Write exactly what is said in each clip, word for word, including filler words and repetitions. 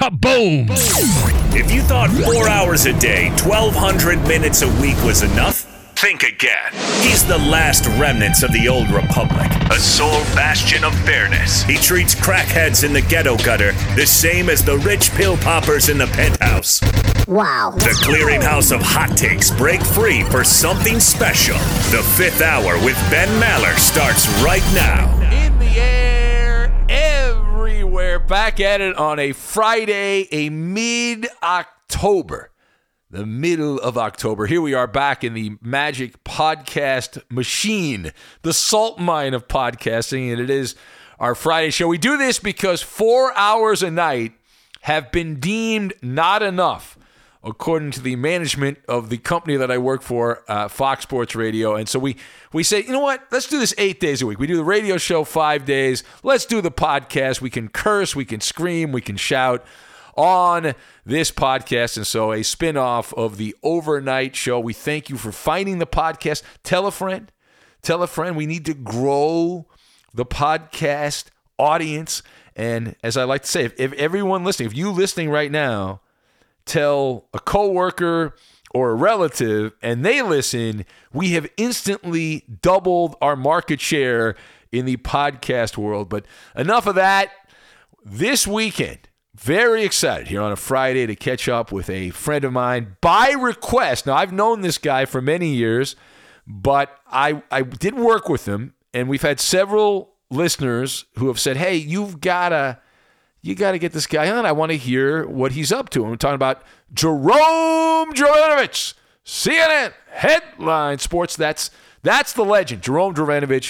Boom! If you thought four hours a day, twelve hundred minutes a week was enough, think again. He's the last remnants of the old republic, a sole bastion of fairness. He treats crackheads in the ghetto gutter the same as the rich pill poppers in the penthouse. Wow. The clearinghouse of hot takes break free for something special. The fifth hour with Ben Maller starts right now. In the air, everywhere. Back at it on a Friday, a mid-October. The middle of October. Here we are back in the magic podcast machine, the salt mine of podcasting, and it is our Friday show. We do this because four hours a night have been deemed not enough, according to the management of the company that I work for, uh, Fox Sports Radio. And so we, we say, you know what? Let's do this eight days a week. We do the radio show five days. Let's do the podcast. We can curse, we can scream, we can shout on this podcast. And so a spinoff of the overnight show. We thank you for finding the podcast. Tell a friend. Tell a friend. We need to grow the podcast audience. And as I like to say, if, if everyone listening, if you listening right now, tell a coworker or a relative and they listen, we have instantly doubled our market share in the podcast world. But enough of that. This weekend, very excited here on a Friday to catch up with a friend of mine by request. Now, I've known this guy for many years, but I I did work with him, and we've had several listeners who have said, hey, you've got to you got to get this guy on. I want to hear what he's up to. And we're talking about Jerome Jovanovic, C N N Headline Sports. That's, that's the legend, Jerome Jovanovic,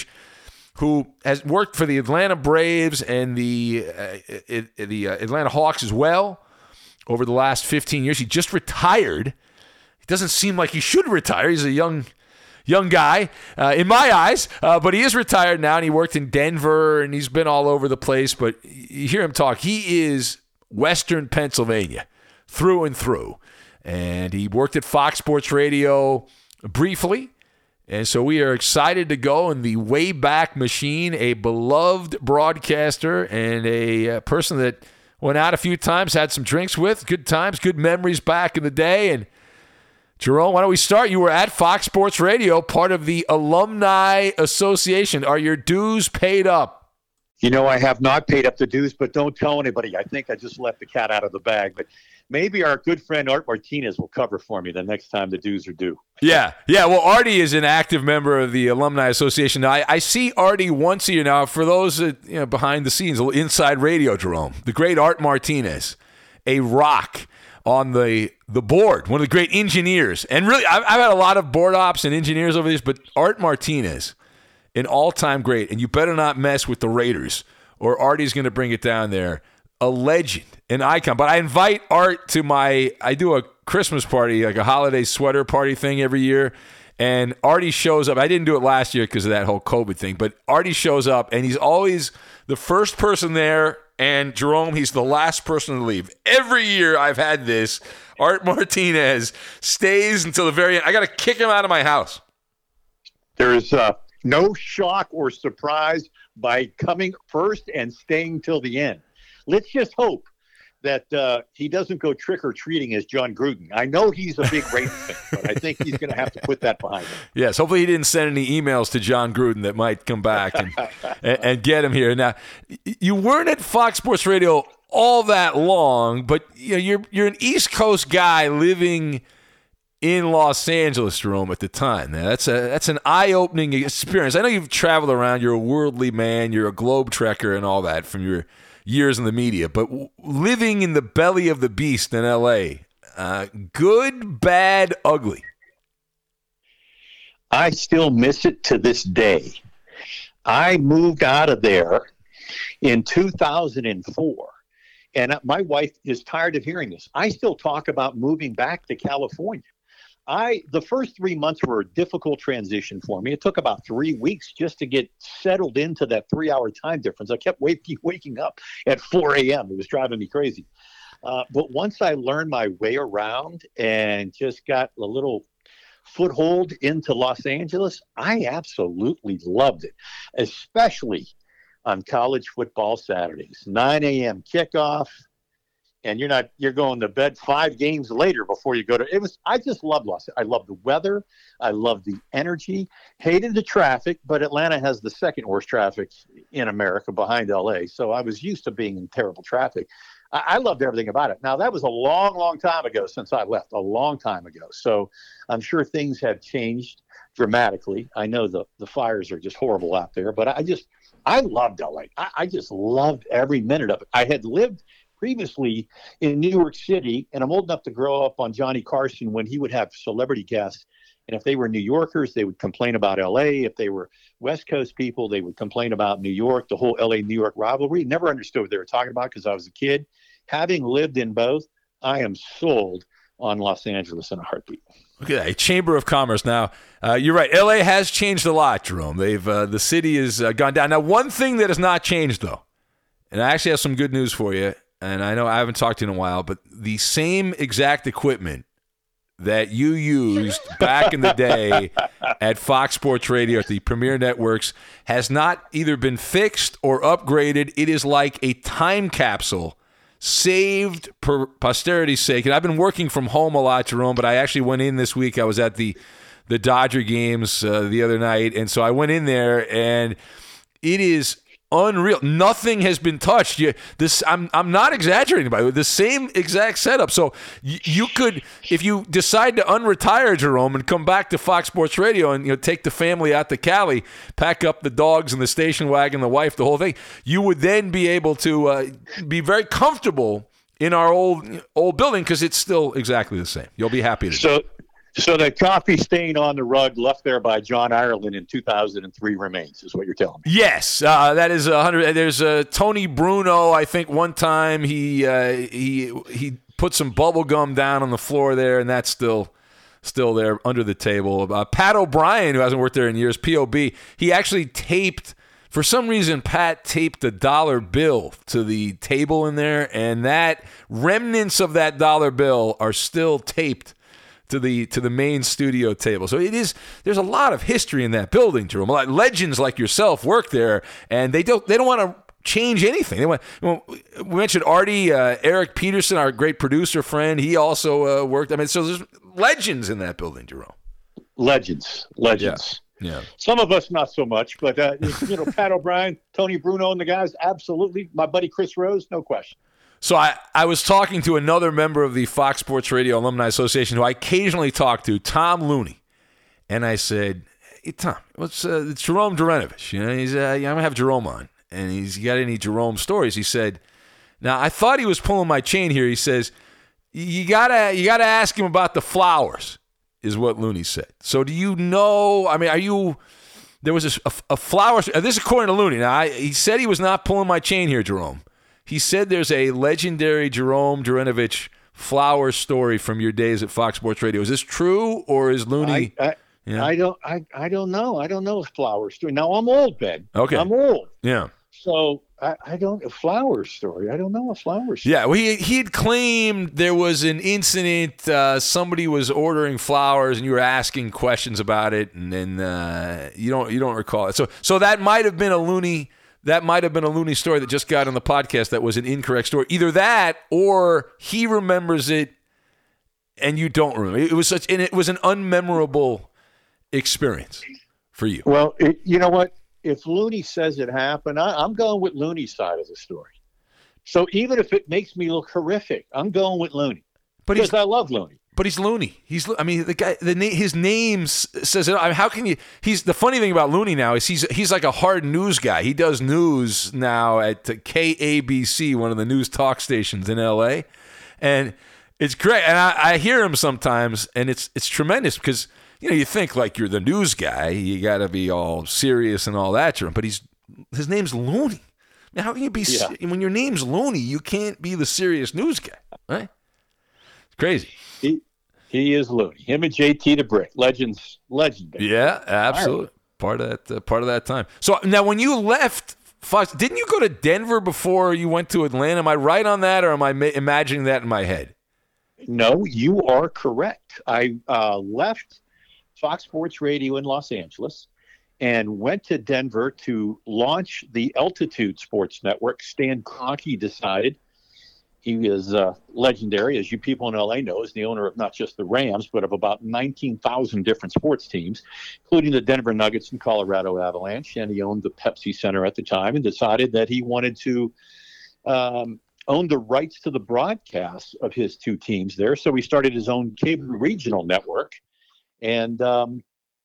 who has worked for the Atlanta Braves and the uh, it, it, the uh, Atlanta Hawks as well over the last fifteen years. He just retired. He doesn't seem like he should retire. He's a young young guy uh, in my eyes, uh, but he is retired now, and he worked in Denver, and he's been all over the place. But you hear him talk. He is Western Pennsylvania through and through, and he worked at Fox Sports Radio briefly. And so we are excited to go in the Wayback Machine, a beloved broadcaster and a uh, person that went out a few times, had some drinks with, good times, good memories back in the day. And Jerome, why don't we start? You were at Fox Sports Radio, part of the Alumni Association. Are your dues paid up? You know, I have not paid up the dues, but don't tell anybody. I think I just let the cat out of the bag. But maybe our good friend Art Martinez will cover for me the next time the dues are due. Yeah, yeah. Well, Artie is an active member of the Alumni Association. Now, I, I see Artie once a year now. For those that, you know, behind the scenes, a little inside radio, Jerome, the great Art Martinez, a rock on the the board, one of the great engineers. And really, I've, I've had a lot of board ops and engineers over these, but Art Martinez, an all-time great. And you better not mess with the Raiders, or Artie's going to bring it down there. A legend, an icon. But I invite Art to my, I do a Christmas party, like a holiday sweater party thing every year. And Artie shows up. I didn't do it last year because of that whole COVID thing. But Artie shows up, and he's always the first person there. And Jerome, he's the last person to leave. Every year I've had this. Art Martinez stays until the very end. I got to kick him out of my house. There's uh, no shock or surprise by coming first and staying till the end. Let's just hope that uh, he doesn't go trick-or-treating as John Gruden. I know he's a big Raiders fan, but I think he's going to have to put that behind him. Yes, hopefully he didn't send any emails to John Gruden that might come back and, and, and get him here. Now, you weren't at Fox Sports Radio all that long, but you know, you're you're an East Coast guy living in Los Angeles, Jerome, at the time. Now, that's a that's an eye-opening experience. I know you've traveled around. You're a worldly man. You're a globe trekker and all that from your years in the media, but living in the belly of the beast in L A, uh, good, bad, ugly. I still miss it to this day. I moved out of there in two thousand four, and my wife is tired of hearing this. I still talk about moving back to California. I the first three months were a difficult transition for me. It took about three weeks just to get settled into that three-hour time difference. I kept waking, waking up at four a.m. It was driving me crazy. Uh, but once I learned my way around and just got a little foothold into Los Angeles, I absolutely loved it, especially on college football Saturdays. nine a.m. kickoff. and you're not you're going to bed five games later before you go to it was I just love Los I love the weather, I love the energy, hated the traffic, but Atlanta has the second worst traffic in America behind L A, so I was used to being in terrible traffic. I, I loved everything about it. Now that was a long long time ago since I left, a long time ago, so I'm sure things have changed dramatically. I know the the fires are just horrible out there, but I just I loved L A. I, I just loved every minute of it. I had lived previously in New York City, and I'm old enough to grow up on Johnny Carson when he would have celebrity guests. And if they were New Yorkers, they would complain about L A. If they were West Coast people, they would complain about New York, the whole L A New York rivalry. Never understood what they were talking about because I was a kid. Having lived in both, I am sold on Los Angeles in a heartbeat. Okay, Chamber of Commerce. Now, uh, you're right. L A has changed a lot, Jerome. They've uh, the city has uh, gone down. Now, one thing that has not changed, though, and I actually have some good news for you, and I know I haven't talked to you in a while, but the same exact equipment that you used back in the day at Fox Sports Radio at the Premier Networks has not either been fixed or upgraded. It is like a time capsule saved for posterity's sake. And I've been working from home a lot, Jerome, but I actually went in this week. I was at the, the Dodger games uh, the other night, and so I went in there, and it is unreal. Nothing has been touched. You, this I'm I'm not exaggerating about it. The same exact setup. So you, you could, if you decide to unretire, Jerome, and come back to Fox Sports Radio and you know take the family out to Cali, pack up the dogs and the station wagon, the wife, the whole thing, you would then be able to uh, be very comfortable in our old old building because it's still exactly the same. You'll be happy to. So. So the coffee stain on the rug left there by John Ireland in two thousand three remains, is what you're telling me. Yes, uh, that is a hundred. There's a uh, Tony Bruno. I think one time he uh, he he put some bubble gum down on the floor there, and that's still still there under the table. Uh, Pat O'Brien, who hasn't worked there in years, P O B. He actually taped. For some reason, Pat taped a dollar bill to the table in there, and that remnants of that dollar bill are still taped to the to the main studio table. So it is there's a lot of history in that building, Jerome. A lot legends like yourself work there, and they don't they don't want to change anything. They want, well, we mentioned Artie, uh, Eric Peterson, our great producer friend. He also uh, worked. I mean, so there's legends in that building, Jerome. Legends, legends. Yeah. yeah. Some of us not so much, but uh, you know, Pat O'Brien, Tony Bruno, and the guys, absolutely. My buddy Chris Rose, no question. So I, I was talking to another member of the Fox Sports Radio Alumni Association who I occasionally talk to, Tom Looney. And I said, hey, Tom, what's uh, it's Jerome Drenovich. You know, he's uh, I'm going to have Jerome on. And he's you got any Jerome stories? He said, now, I thought he was pulling my chain here. He says, you gotta you gotta ask him about the flowers, is what Looney said. So do you know, I mean, are you, there was a, a, a flower, this is according to Looney. Now, I, he said he was not pulling my chain here, Jerome. He said there's a legendary Jerome Drenovich flower story from your days at Fox Sports Radio. Is this true, or is Looney? I, I, yeah. I don't. I, I don't know. I don't know a flower story. Now I'm old, Ben. Okay, I'm old. Yeah. So I, I don't a flower story. I don't know a flower story. Yeah. Well, he he had claimed there was an incident. Uh, somebody was ordering flowers, and you were asking questions about it, and then uh, you don't you don't recall it. So so that might have been a Looney. That might have been a Looney story that just got on the podcast that was an incorrect story. Either that or he remembers it and you don't remember. It was such, and it was an unmemorable experience for you. Well, it, you know what? If Looney says it happened, I, I'm going with Looney's side of the story. So even if it makes me look horrific, I'm going with Looney. But because I love Looney. But he's Looney. He's. I mean, the guy. The his name says it. I mean, how can you? He's the funny thing about Looney now is he's he's like a hard news guy. He does news now at K A B C, one of the news talk stations in L A, and it's great. And I, I hear him sometimes, and it's it's tremendous because you know you think like you're the news guy, you got to be all serious and all that, but he's his name's Looney. I mean, how can you be yeah. when your name's Looney? You can't be the serious news guy, right? It's crazy. He, He is Looney. Him and J T the Brick, legends, legend. Baby. Yeah, absolutely. Part of that, uh, part of that time. So now, when you left Fox, didn't you go to Denver before you went to Atlanta? Am I right on that, or am I ma- imagining that in my head? No, you are correct. I uh, left Fox Sports Radio in Los Angeles and went to Denver to launch the Altitude Sports Network. Stan Kroenke decided He is uh, legendary, as you people in L A know, as the owner of not just the Rams, but of about nineteen thousand different sports teams, including the Denver Nuggets and Colorado Avalanche. And he owned the Pepsi Center at the time and decided that he wanted to um, own the rights to the broadcast of his two teams there. So he started his own cable regional network. And um,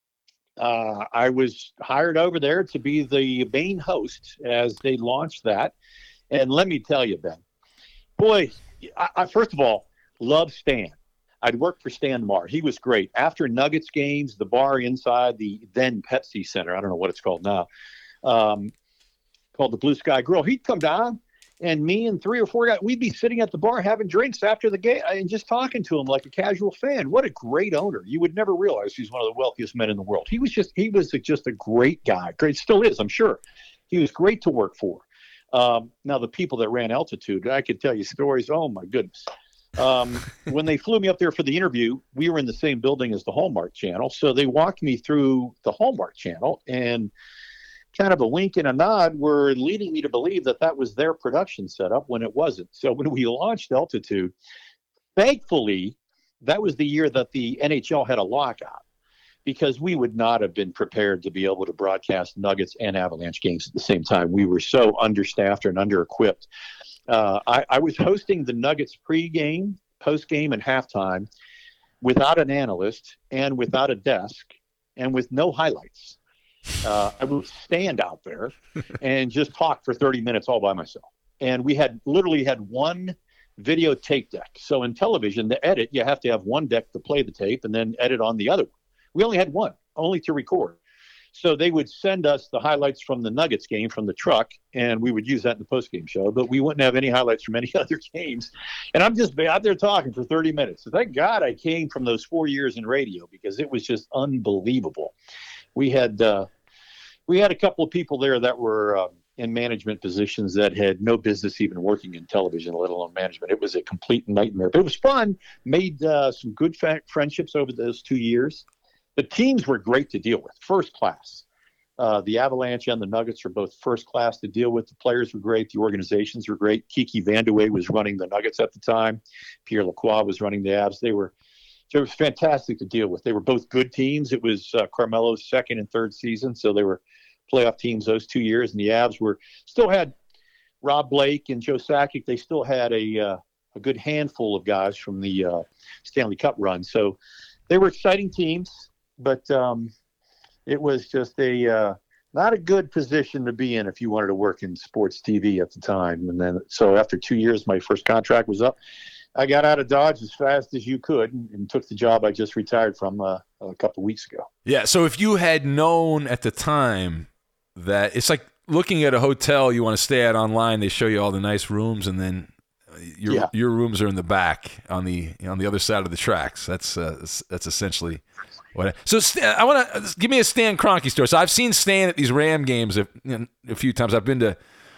uh, I was hired over there to be the main host as they launched that. And let me tell you, Ben, boy, I, I first of all, love Stan. I'd worked for Stan Marr. He was great. After Nuggets games, the bar inside the then Pepsi Center, I don't know what it's called now, um, called the Blue Sky Grill, he'd come down, and me and three or four guys, we'd be sitting at the bar having drinks after the game and just talking to him like a casual fan. What a great owner. You would never realize he's one of the wealthiest men in the world. He was just, he was just a great guy. Great, still is, I'm sure. He was great to work for. Um, now, the people that ran Altitude, I could tell you stories. Oh, my goodness. Um, when they flew me up there for the interview, we were in the same building as the Hallmark Channel. So they walked me through the Hallmark Channel, and kind of a wink and a nod were leading me to believe that that was their production setup when it wasn't. So when we launched Altitude, thankfully, that was the year that the N H L had a lockout, because we would not have been prepared to be able to broadcast Nuggets and Avalanche games at the same time. We were so understaffed and under-equipped. Uh, I, I was hosting the Nuggets pregame, postgame, and halftime without an analyst and without a desk and with no highlights. Uh, I would stand out there and just talk for thirty minutes all by myself. And we had literally had one video tape deck. So in television, to edit, you have to have one deck to play the tape and then edit on the other one. We only had one, only to record. So they would send us the highlights from the Nuggets game from the truck, and we would use that in the postgame show, but we wouldn't have any highlights from any other games. And I'm just out there talking for thirty minutes. So thank God I came from those four years in radio, because it was just unbelievable. We had uh, we had a couple of people there that were uh, in management positions that had no business even working in television, let alone management. It was a complete nightmare, but it was fun. Made uh, some good fa- friendships over those two years. The teams were great to deal with, first class. Uh, the Avalanche and the Nuggets are both first class to deal with. The players were great. The organizations were great. Kiki Vandeweghe was running the Nuggets at the time. Pierre Lacroix was running the Avs. They were, it was fantastic to deal with. They were both good teams. It was uh, Carmelo's second and third season, so they were playoff teams those two years. And the Avs were still had Rob Blake and Joe Sakic. They still had a uh, a good handful of guys from the uh, Stanley Cup run. So they were exciting teams. But um, it was just a uh, not a good position to be in if you wanted to work in sports T V at the time. And then, so after two years, my first contract was up. I got out of Dodge as fast as you could and, and took the job I just retired from uh, a couple of weeks ago. Yeah. So if you had known at the time that it's like looking at a hotel you want to stay at online, they show you all the nice rooms, and then your yeah. your rooms are in the back on the on the other side of the tracks. That's uh, that's essentially. What, so I want to give me a Stan Kroenke story. So I've seen Stan at these Ram games a, a few times. I've been to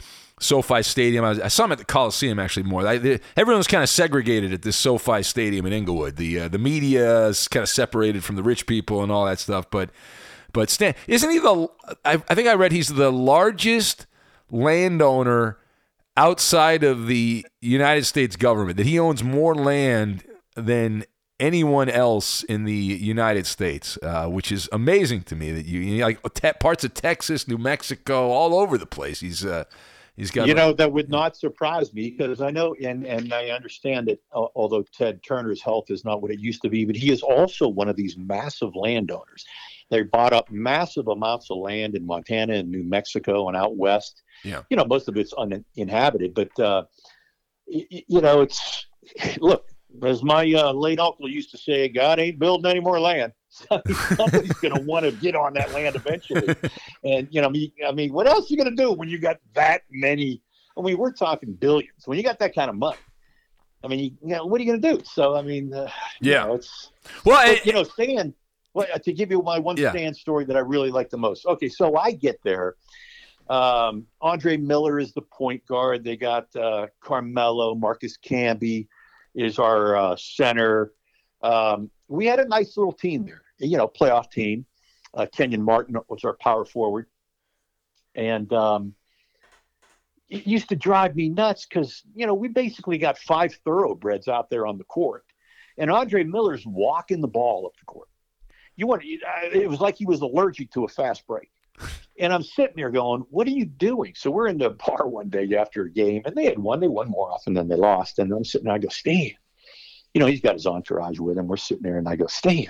SoFi Stadium. I, was, I saw him at the Coliseum actually more. I, they, everyone's kind of segregated at this SoFi Stadium in Inglewood. The uh, the media is kind of separated from the rich people and all that stuff. But but Stan, isn't he the? I, I think I read he's the largest landowner outside of the United States government. That he owns more land than anyone else in the United States, uh, which is amazing to me. That you, you know, like te- parts of Texas, New Mexico, all over the place. He's uh, he's got. You know, that would not surprise me, because I know and and I understand that. Uh, although Ted Turner's health is not what it used to be, but he is also one of these massive landowners. They bought up massive amounts of land in Montana and New Mexico and out west. Yeah, you know, most of it's uninhabited, but uh, y- you know, it's look. As my uh, late uncle used to say, God ain't building any more land. So somebody's going to want to get on that land eventually. And, you know, I mean, I mean, what else are you going to do when you got that many? I mean, we're talking billions. When you got that kind of money, I mean, you, you know, what are you going to do? So, I mean, uh, yeah, you know, it's, well, but, it, you know, Stan, well, to give you my one yeah. Stan story that I really like the most. Okay, so I get there. Um, Andre Miller is the point guard. They got uh, Carmelo, Marcus Camby is our uh, center. Um, we had a nice little team there, you know, playoff team. Uh, Kenyon Martin was our power forward. And um, it used to drive me nuts because, you know, we basically got five thoroughbreds out there on the court. And Andre Miller's walking the ball up the court. You want It was like he was allergic to a fast break. And I'm sitting there going, what are you doing? So we're in the bar one day after a game, and they had won. They won more often than they lost. And I'm sitting there, I go, Stan. You know, he's got his entourage with him. We're sitting there, and I go, Stan,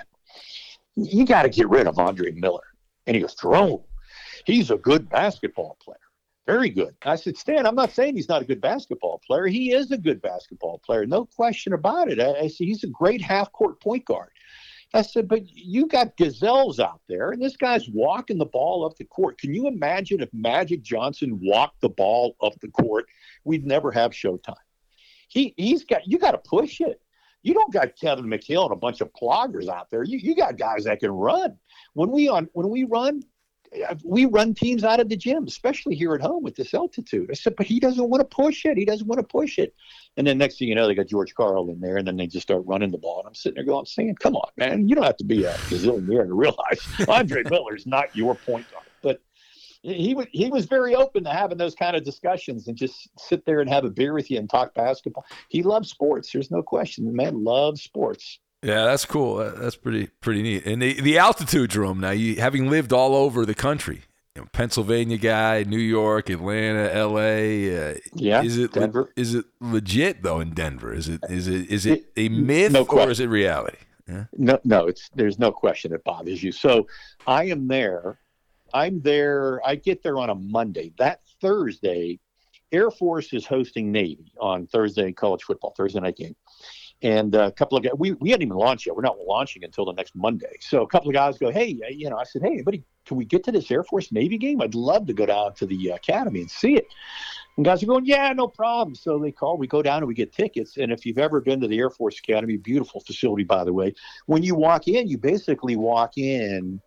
you got to get rid of Andre Miller. And he goes, Jerome, he's a good basketball player. Very good. I said, Stan, I'm not saying he's not a good basketball player. He is a good basketball player. No question about it. I, I said, he's a great half-court point guard. I said, but you got gazelles out there, and this guy's walking the ball up the court. Can you imagine if Magic Johnson walked the ball up the court? We'd never have Showtime. He, he's got, you got to push it. You don't got Kevin McHale and a bunch of cloggers out there. You, you got guys that can run. When we on when we run, we run teams out of the gym, especially here at home with this altitude. I said, but he doesn't want to push it. He doesn't want to push it. And then next thing you know, they got George Karl in there, and then they just start running the ball. And I'm sitting there going, saying, come on, man. You don't have to be a gazillionaire to realize Andre Miller is not your point guard. But he was, he was very open to having those kind of discussions and just sit there and have a beer with you and talk basketball. He loves sports. There's no question. The man loves sports. Yeah, that's cool. That's pretty pretty neat. And the, the altitude, Jerome, now, you having lived all over the country, you know, Pennsylvania guy, New York, Atlanta, L A. Uh, yeah, is it Denver. Is it legit though in Denver? Is it is it is it a myth no or is it reality? Yeah? No, no. It's there's no question it bothers you. So I am there. I'm there. I get there on a Monday. That Thursday, Air Force is hosting Navy on Thursday college football Thursday night game. And a couple of guys, we, we hadn't even launched yet. We're not launching until the next Monday. So a couple of guys go, hey, you know, I said, hey, buddy, can we get to this Air Force Navy game? I'd love to go down to the academy and see it. And guys are going, yeah, no problem. So they call, we go down and we get tickets. And if you've ever been to the Air Force Academy, beautiful facility, by the way, when you walk in, you basically walk in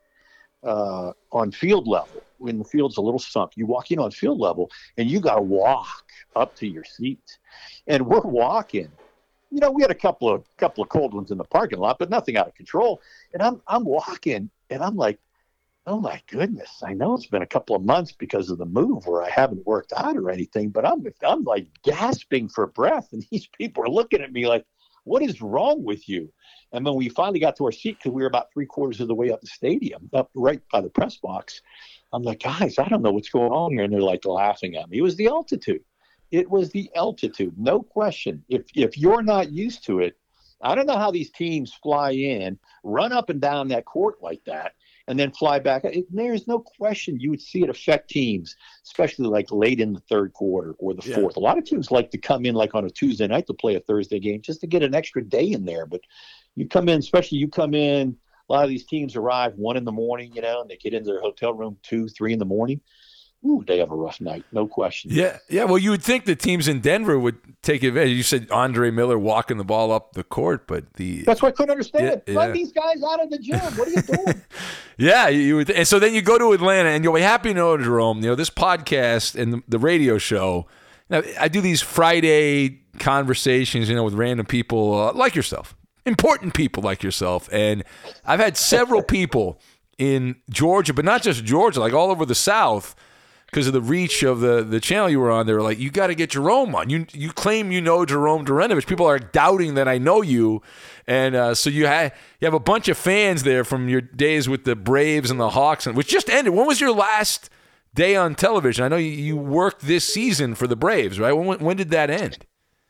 uh, on field level. When the field's a little sunk, you walk in on field level and you got to walk up to your seat. And we're walking. You know, we had a couple of couple of cold ones in the parking lot, but nothing out of control. And I'm I'm walking, and I'm like, oh my goodness! I know it's been a couple of months because of the move where I haven't worked out or anything, but I'm I'm like gasping for breath, and these people are looking at me like, what is wrong with you? And when we finally got to our seat, because we were about three quarters of the way up the stadium, up right by the press box, I'm like, guys, I don't know what's going on here, and they're like laughing at me. It was the altitude. It was the altitude, no question. If if you're not used to it, I don't know how these teams fly in, run up and down that court like that, and then fly back. It, there's no question you would see it affect teams, especially like late in the third quarter or the fourth. Yeah. A lot of teams like to come in like on a Tuesday night to play a Thursday game just to get an extra day in there. But you come in, especially you come in, a lot of these teams arrive one in the morning, you know, and they get into their hotel room two, three in the morning. Ooh, they have a rough night, no question. Yeah, yeah. Well, you would think the teams in Denver would take advantage. You said Andre Miller walking the ball up the court, but the that's what I couldn't understand. Yeah, Run yeah. these guys out of the gym. What are you doing? yeah, you would. And so then you go to Atlanta, and you'll be happy to know, Jerome. You know, this podcast and the, the radio show. Now, I do these Friday conversations, you know, with random people uh, like yourself, important people like yourself, and I've had several people in Georgia, but not just Georgia, like all over the South. Because of the reach of the, the channel you were on, they were like, you got to get Jerome on. You you claim you know Jerome Durenovich. People are doubting that I know you. And uh, so you, ha- you have a bunch of fans there from your days with the Braves and the Hawks, and which just ended. When was your last day on television? I know you, you worked this season for the Braves, right? When, when did that end?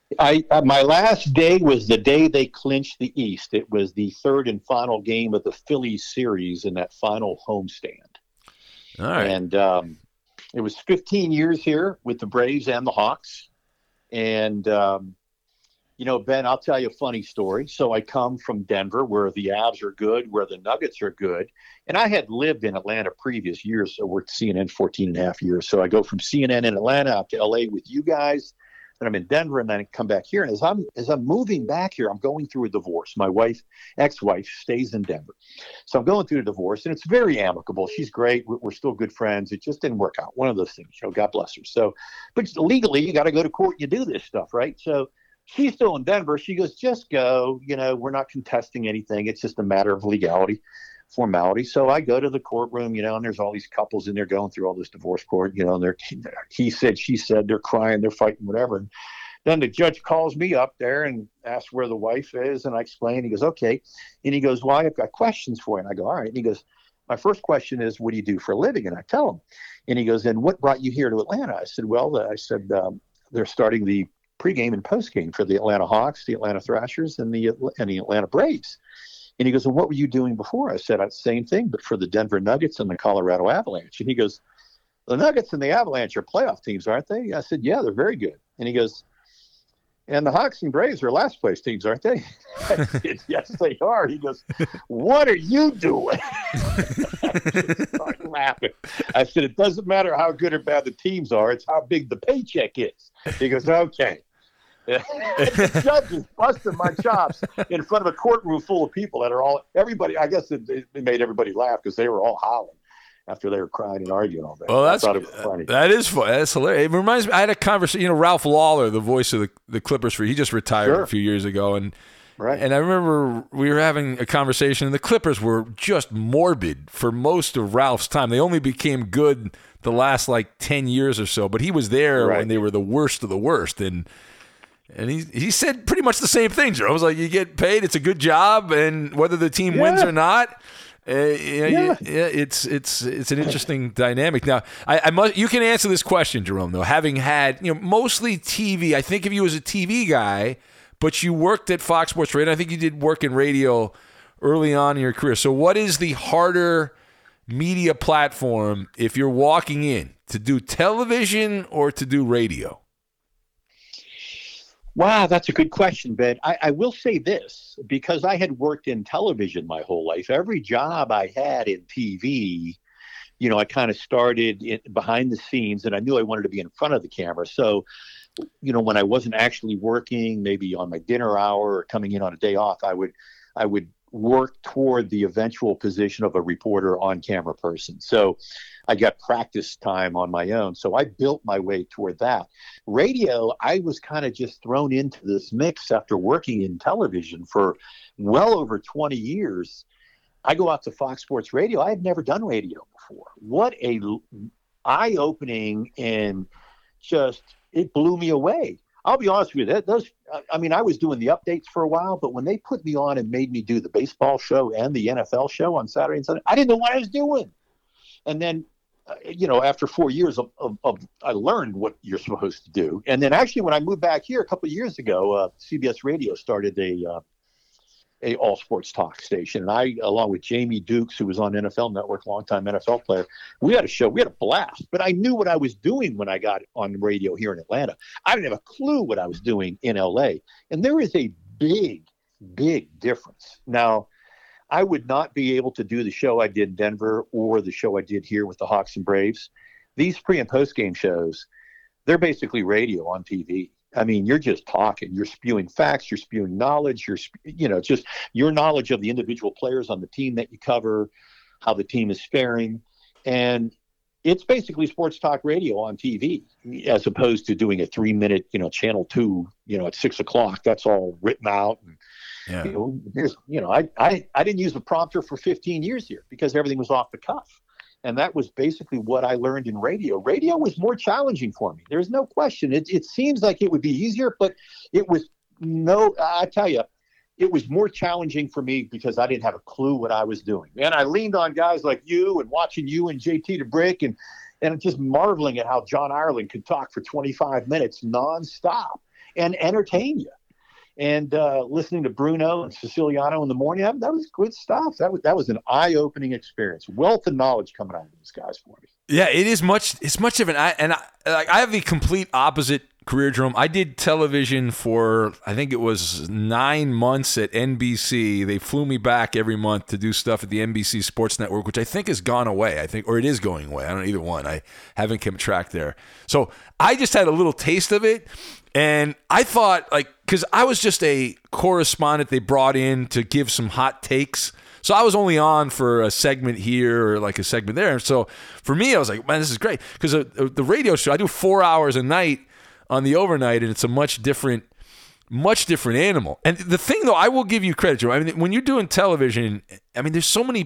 I uh, my last day was the day they clinched the East. It was the third and final game of the Phillies series in that final homestand. All right. And um, it was fifteen years here with the Braves and the Hawks. And, um, you know, Ben, I'll tell you a funny story. So I come from Denver where the Avs are good, where the Nuggets are good. And I had lived in Atlanta previous years. So I worked C N N fourteen and a half years. So I go from C N N in Atlanta out to L A with you guys. Then I'm in Denver, and then I come back here. And as I'm as I'm moving back here, I'm going through a divorce. My wife, ex-wife, stays in Denver. So I'm going through a divorce, and it's very amicable. She's great. We're, we're still good friends. It just didn't work out. One of those things, you know, God bless her. So, but legally, you got to go to court and you do this stuff, right? So she's still in Denver. She goes, just go. You know, we're not contesting anything. It's just a matter of legality. formality. So I go to the courtroom, you know, and there's all these couples in there going through all this divorce court, you know, and they're, he said, she said, they're crying, they're fighting, whatever. And then the judge calls me up there and asks where the wife is. And I explain, he goes, okay. And he goes, well, I've got questions for you. And I go, all right. And he goes, my first question is, what do you do for a living? And I tell him, and he goes, and what brought you here to Atlanta? I said, well, I said, um, they're starting the pregame and postgame for the Atlanta Hawks, the Atlanta Thrashers, and the, and the Atlanta Braves. And he goes, well, what were you doing before? I said, same thing, but for the Denver Nuggets and the Colorado Avalanche. And he goes, the Nuggets and the Avalanche are playoff teams, aren't they? I said, yeah, they're very good. And he goes, and the Hawks and Braves are last place teams, aren't they? I said, yes, they are. He goes, what are you doing? I just started laughing. I said, it doesn't matter how good or bad the teams are. It's how big the paycheck is. He goes, okay. The judge is busting my chops in front of a courtroom full of people that are all, everybody, I guess it, it made everybody laugh because they were all howling after they were crying and arguing all day. Well, that's, I thought it was funny. That is fun. That's hilarious. It reminds me, I had a conversation, you know, Ralph Lawler, the voice of the, the Clippers, for he just retired Sure. a few years ago. And Right. and I remember we were having a conversation, and the Clippers were just morbid for most of Ralph's time. They only became good the last, like, ten years or so. But he was there Right. when they were the worst of the worst. And and he he said pretty much the same thing, Joe. It was like, you get paid, it's a good job, and whether the team Yeah. wins or not, Uh, yeah, Yeah. yeah, it's it's it's an interesting dynamic. Now, I, I must you can answer this question, Jerome. Though, having had you know mostly T V, I think of you as a T V guy, but you worked at Fox Sports Radio. I think you did work in radio early on in your career. So, what is the harder media platform if you're walking in to do television or to do radio? Wow, that's a good question, Ben. I, I will say this, because I had worked in television my whole life. Every job I had in T V, you know, I kind of started in, behind the scenes, and I knew I wanted to be in front of the camera. So, you know, when I wasn't actually working, maybe on my dinner hour or coming in on a day off, I would, I would work toward the eventual position of a reporter on camera person. So I got practice time on my own. So I built my way toward that. Radio, I was kind of just thrown into this mix after working in television for well over twenty years. I go out to Fox Sports Radio. I had never done radio before. What a eye-opening, and just, it blew me away. I'll be honest with you. That, those, I mean, I was doing the updates for a while, but when they put me on and made me do the baseball show and the N F L show on Saturday and Sunday, I didn't know what I was doing. And then, uh, you know, after four years of, of, of, I learned what you're supposed to do. And then actually, when I moved back here a couple of years ago, uh, C B S Radio started a uh, a all sports talk station. And I, along with Jamie Dukes, who was on N F L Network, longtime N F L player, we had a show. We had a blast. But I knew what I was doing when I got on radio here in Atlanta. I didn't have a clue what I was doing in L A. And there is a big, big difference. Now, I would not be able to do the show I did in Denver or the show I did here with the Hawks and Braves. These pre and post game shows, they're basically radio on T V. I mean, you're just talking, you're spewing facts, you're spewing knowledge, you're, you know, just your knowledge of the individual players on the team that you cover, how the team is faring. And it's basically sports talk radio on T V, as opposed to doing a three minute, you know, channel two, you know, at six o'clock. That's all written out. And, Yeah. you know, there's, you know, I, I, I didn't use a prompter for fifteen years here because everything was off the cuff. And that was basically what I learned in radio. Radio was more challenging for me. There's no question. It, it seems like it would be easier, but it was no, I tell you, it was more challenging for me because I didn't have a clue what I was doing. And I leaned on guys like you and watching you and J T DeBrick and, and just marveling at how John Ireland could talk for twenty-five minutes nonstop and entertain you. And uh, listening to Bruno and Siciliano in the morning, that, that was good stuff. That was that was an eye-opening experience. Wealth of knowledge coming out of these guys for me. Yeah, it is much. It's much of an. I, and I, like, I have the complete opposite career, Jerome. I did television for, I think it was nine months at N B C. They flew me back every month to do stuff at the N B C Sports Network, which I think has gone away. I think, or it is going away. I don't know either one. I haven't kept track there. So I just had a little taste of it. And I thought, like, because I was just a correspondent they brought in to give some hot takes. So I was only on for a segment here or like a segment there. And so for me, I was like, man, this is great. Because the radio show, I do four hours a night on the overnight, and it's a much different, much different animal. And the thing, though, I will give you credit, Joe. I mean, when you're doing television, I mean, there's so many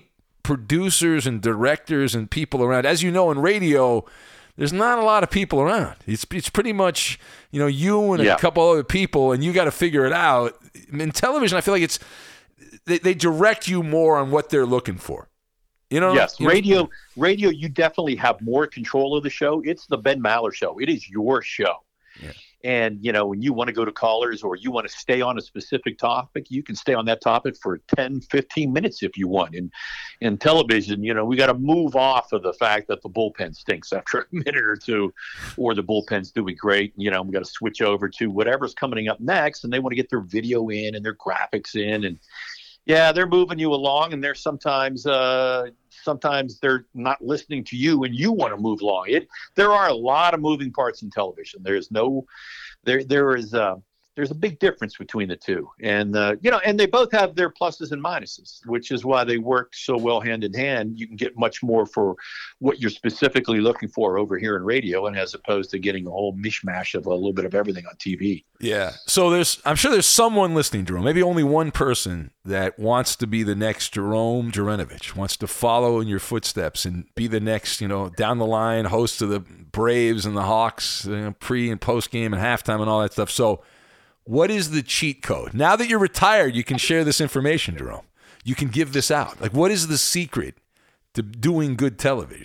producers and directors and people around. As you know, in radio, there's not a lot of people around. It's it's pretty much, you know, you and yeah. a couple other people, and you got to figure it out. In television, I feel like it's they, they direct you more on what they're looking for. You know, yes, you know, radio, radio. You definitely have more control of the show. It's the Ben Maller show. It is your show. Yeah. And, you know, when you want to go to callers or you want to stay on a specific topic, you can stay on that topic for ten, fifteen minutes if you want. And in television, you know, we got to move off of the fact that the bullpen stinks after a minute or two, or the bullpen's doing great. You know, we got to switch over to whatever's coming up next, and they want to get their video in and their graphics in. And, yeah, they're moving you along, and they're sometimes uh, sometimes they're not listening to you, and you want to move along. It there are a lot of moving parts in television. There's no there there is uh, there's a big difference between the two, and uh, you know, and they both have their pluses and minuses, which is why they work so well hand in hand. You can get much more for what you're specifically looking for over here in radio, and as opposed to getting a whole mishmash of a little bit of everything on T V. Yeah. So there's, I'm sure there's someone listening, Jerome, maybe only one person that wants to be the next Jerome Jurenovich, wants to follow in your footsteps and be the next, you know, down the line host of the Braves and the Hawks, you know, pre and post game and halftime and all that stuff. So what is the cheat code? Now that you're retired, you can share this information, Jerome. You can give this out. Like, what is the secret to doing good television?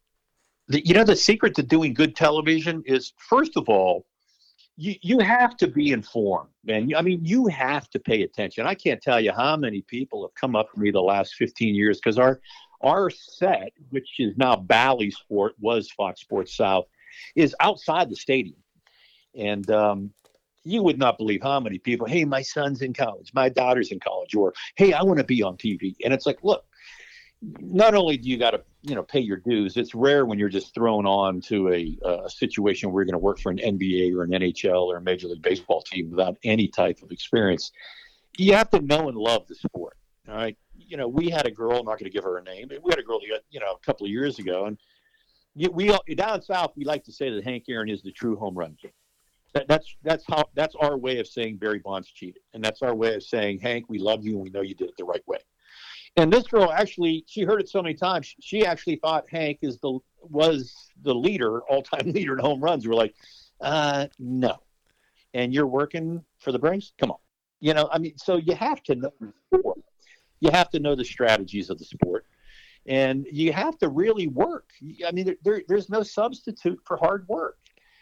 The, you know, the secret to doing good television is, first of all, you, you have to be informed, man. I mean, you have to pay attention. I can't tell you how many people have come up to me the last fifteen years, because our our set, which is now Bally Sport, was Fox Sports South, is outside the stadium. And um, you would not believe how many people, hey, my son's in college, my daughter's in college, or, hey, I want to be on T V. And it's like, look, not only do you got to, you know, pay your dues, it's rare when you're just thrown on to a, a situation where you're going to work for an N B A or an N H L or a Major League Baseball team without any type of experience. You have to know and love the sport. All right. You know, we had a girl, I'm not going to give her a name, but we had a girl, you know, a couple of years ago. And we down south, we like to say that Hank Aaron is the true home run king. That, that's that's how that's our way of saying Barry Bonds cheated. And that's our way of saying, Hank, we love you and we know you did it the right way. And this girl actually, she heard it so many times, she actually thought Hank is the was the leader, all-time leader in home runs. We're like, uh, no. And you're working for the Braves? Come on. You know, I mean, so you have to know the sport. You have to know the strategies of the sport. And you have to really work. I mean, there, there's no substitute for hard work.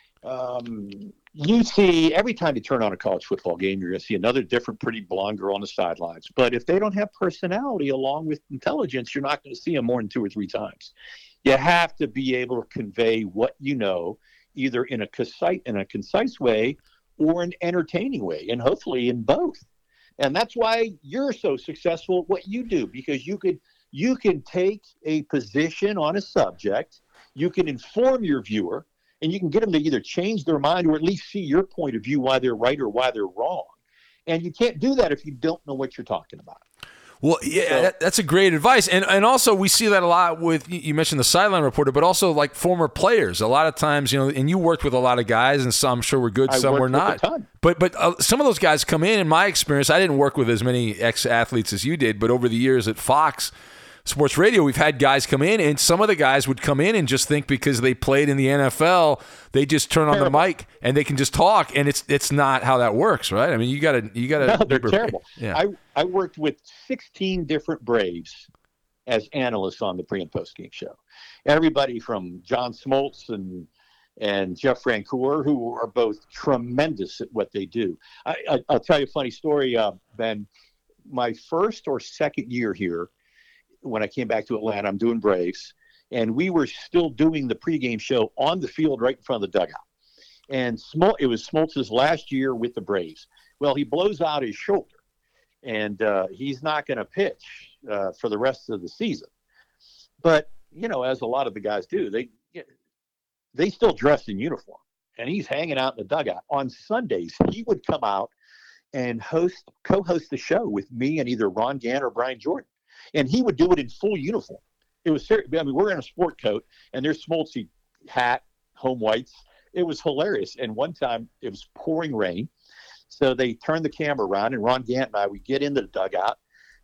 Um, you see, every time you turn on a college football game, you're going to see another different pretty blonde girl on the sidelines. But if they don't have personality along with intelligence, you're not going to see them more than two or three times. You have to be able to convey what you know, either in a concise, in a concise way or an entertaining way, and hopefully in both. And that's why you're so successful at what you do, because you could you can take a position on a subject, you can inform your viewer, and you can get them to either change their mind or at least see your point of view, why they're right or why they're wrong. And you can't do that if you don't know what you're talking about. Well, yeah, so, that, that's a great advice. And and also we see that a lot with, you mentioned the sideline reporter, but also like former players. A lot of times, you know, and you worked with a lot of guys, and some I'm sure were good, I some were not. With a ton. But but uh, some of those guys come in, in my experience, I didn't work with as many ex-athletes as you did, but over the years at Fox Sports Radio, we've had guys come in, and some of the guys would come in and just think because they played in the N F L, they just turn on terrible. the mic and they can just talk, and it's it's not how that works, right? I mean, you got to you got to. No, they're terrible. Yeah. I I worked with sixteen different Braves as analysts on the pre and post game show. Everybody from John Smoltz and and Jeff Francoeur, who are both tremendous at what they do. I, I I'll tell you a funny story, uh, Ben. My first or second year here, when I came back to Atlanta, I'm doing Braves, and we were still doing the pregame show on the field right in front of the dugout. And Smol- it was Smoltz's last year with the Braves. Well, he blows out his shoulder, and uh, he's not going to pitch uh, for the rest of the season. But, you know, as a lot of the guys do, they they still dress in uniform, and he's hanging out in the dugout. On Sundays, he would come out and host co-host the show with me and either Ron Gant or Brian Jordan. And he would do it in full uniform. It was serious. I mean, we're in a sport coat, and there's Smoltzy hat, home whites. It was hilarious. And one time, it was pouring rain. So they turned the camera around, and Ron Gant and I, we get into the dugout,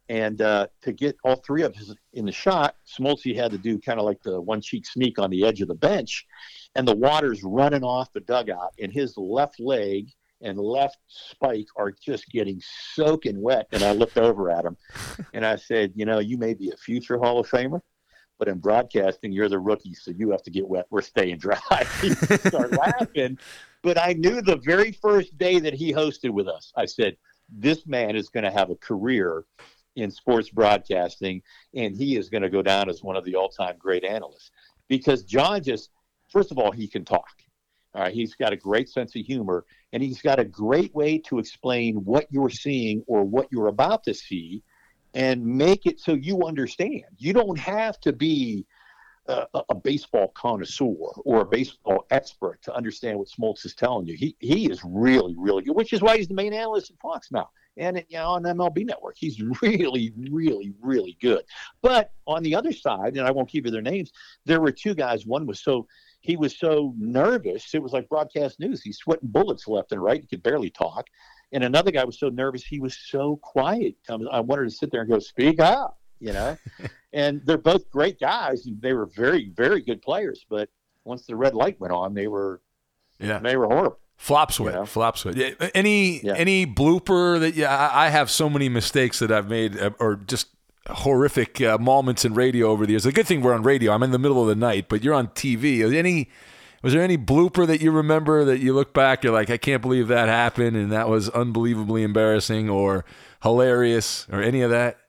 And uh, to get all three of us in the shot, Smoltzy had to do kind of like the one cheek sneak on the edge of the bench, and the water's running off the dugout, and his left leg and left spike are just getting soaking wet. And I looked over at him, and I said, you know, you may be a future Hall of Famer, but in broadcasting, you're the rookie, so you have to get wet. We're staying dry. He started laughing. But I knew the very first day that he hosted with us, I said, this man is going to have a career in sports broadcasting, and he is going to go down as one of the all-time great analysts. Because John just, first of all, he can talk. All right, he's got a great sense of humor, and he's got a great way to explain what you're seeing or what you're about to see and make it so you understand. You don't have to be a, a baseball connoisseur or a baseball expert to understand what Smoltz is telling you. He he is really, really good, which is why he's the main analyst at Fox now and you know, on M L B Network. He's really, really, really good. But on the other side, and I won't give you their names, there were two guys. One was so he was so nervous, it was like broadcast news. He's sweating bullets left and right. He could barely talk. And another guy was so nervous, he was so quiet. I wanted to sit there and go, speak up, you know. And they're both great guys. And they were very, very good players. But once the red light went on, they were, yeah, they were horrible. Flop sweat, you know? flop sweat. Yeah. Any yeah. any blooper that yeah, I, I have so many mistakes that I've made, or just horrific uh, moments in radio over the years. The good thing we're on radio. I'm in the middle of the night, but you're on T V. Any Was there any blooper that you remember that you look back, you're like, I can't believe that happened, and that was unbelievably embarrassing or hilarious, or any of that?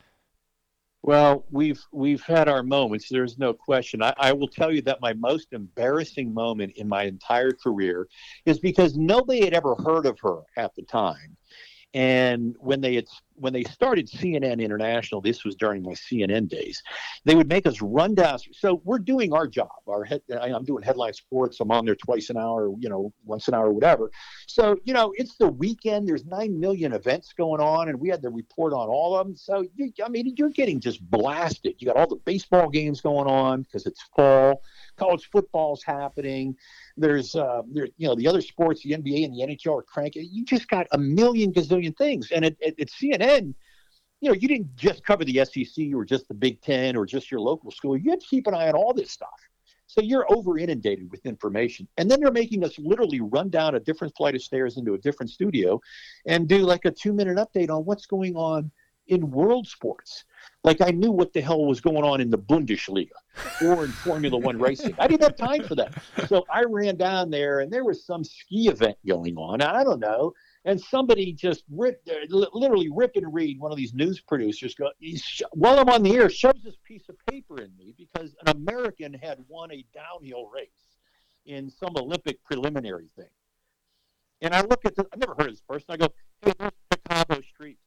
Well, we've we've had our moments. There's no question. I, I will tell you that my most embarrassing moment in my entire career is because nobody had ever heard of her at the time. And when they had, when they started C N N International, this was during my C N N days, they would make us run down. So we're doing our job. Our head, I'm doing headline sports. I'm on there twice an hour, you know, once an hour, whatever. So, you know, it's the weekend. There's nine million events going on, and we had to report on all of them. So, you, I mean, you're getting just blasted. You got all the baseball games going on because it's fall. College football's happening. There's, uh, there, you know, the other sports, the N B A and the N H L are cranking. You just got a million gazillion things. And at, at, at C N N, you know, you didn't just cover the S E C or just the Big Ten or just your local school. You had to keep an eye on all this stuff. So you're over inundated with information. And then they're making us literally run down a different flight of stairs into a different studio and do like a two minute update on what's going on in world sports. Like I knew what the hell was going on in the Bundesliga or in Formula One racing. I didn't have time for that. So I ran down there and there was some ski event going on. I don't know. And somebody just ripped, literally Rip and Reed, one of these news producers, go, he's, while I'm on the air, shoves this piece of paper in me because an American had won a downhill race in some Olympic preliminary thing. And I look at this, I've never heard of this person. I go, hey, there's Picabo Street.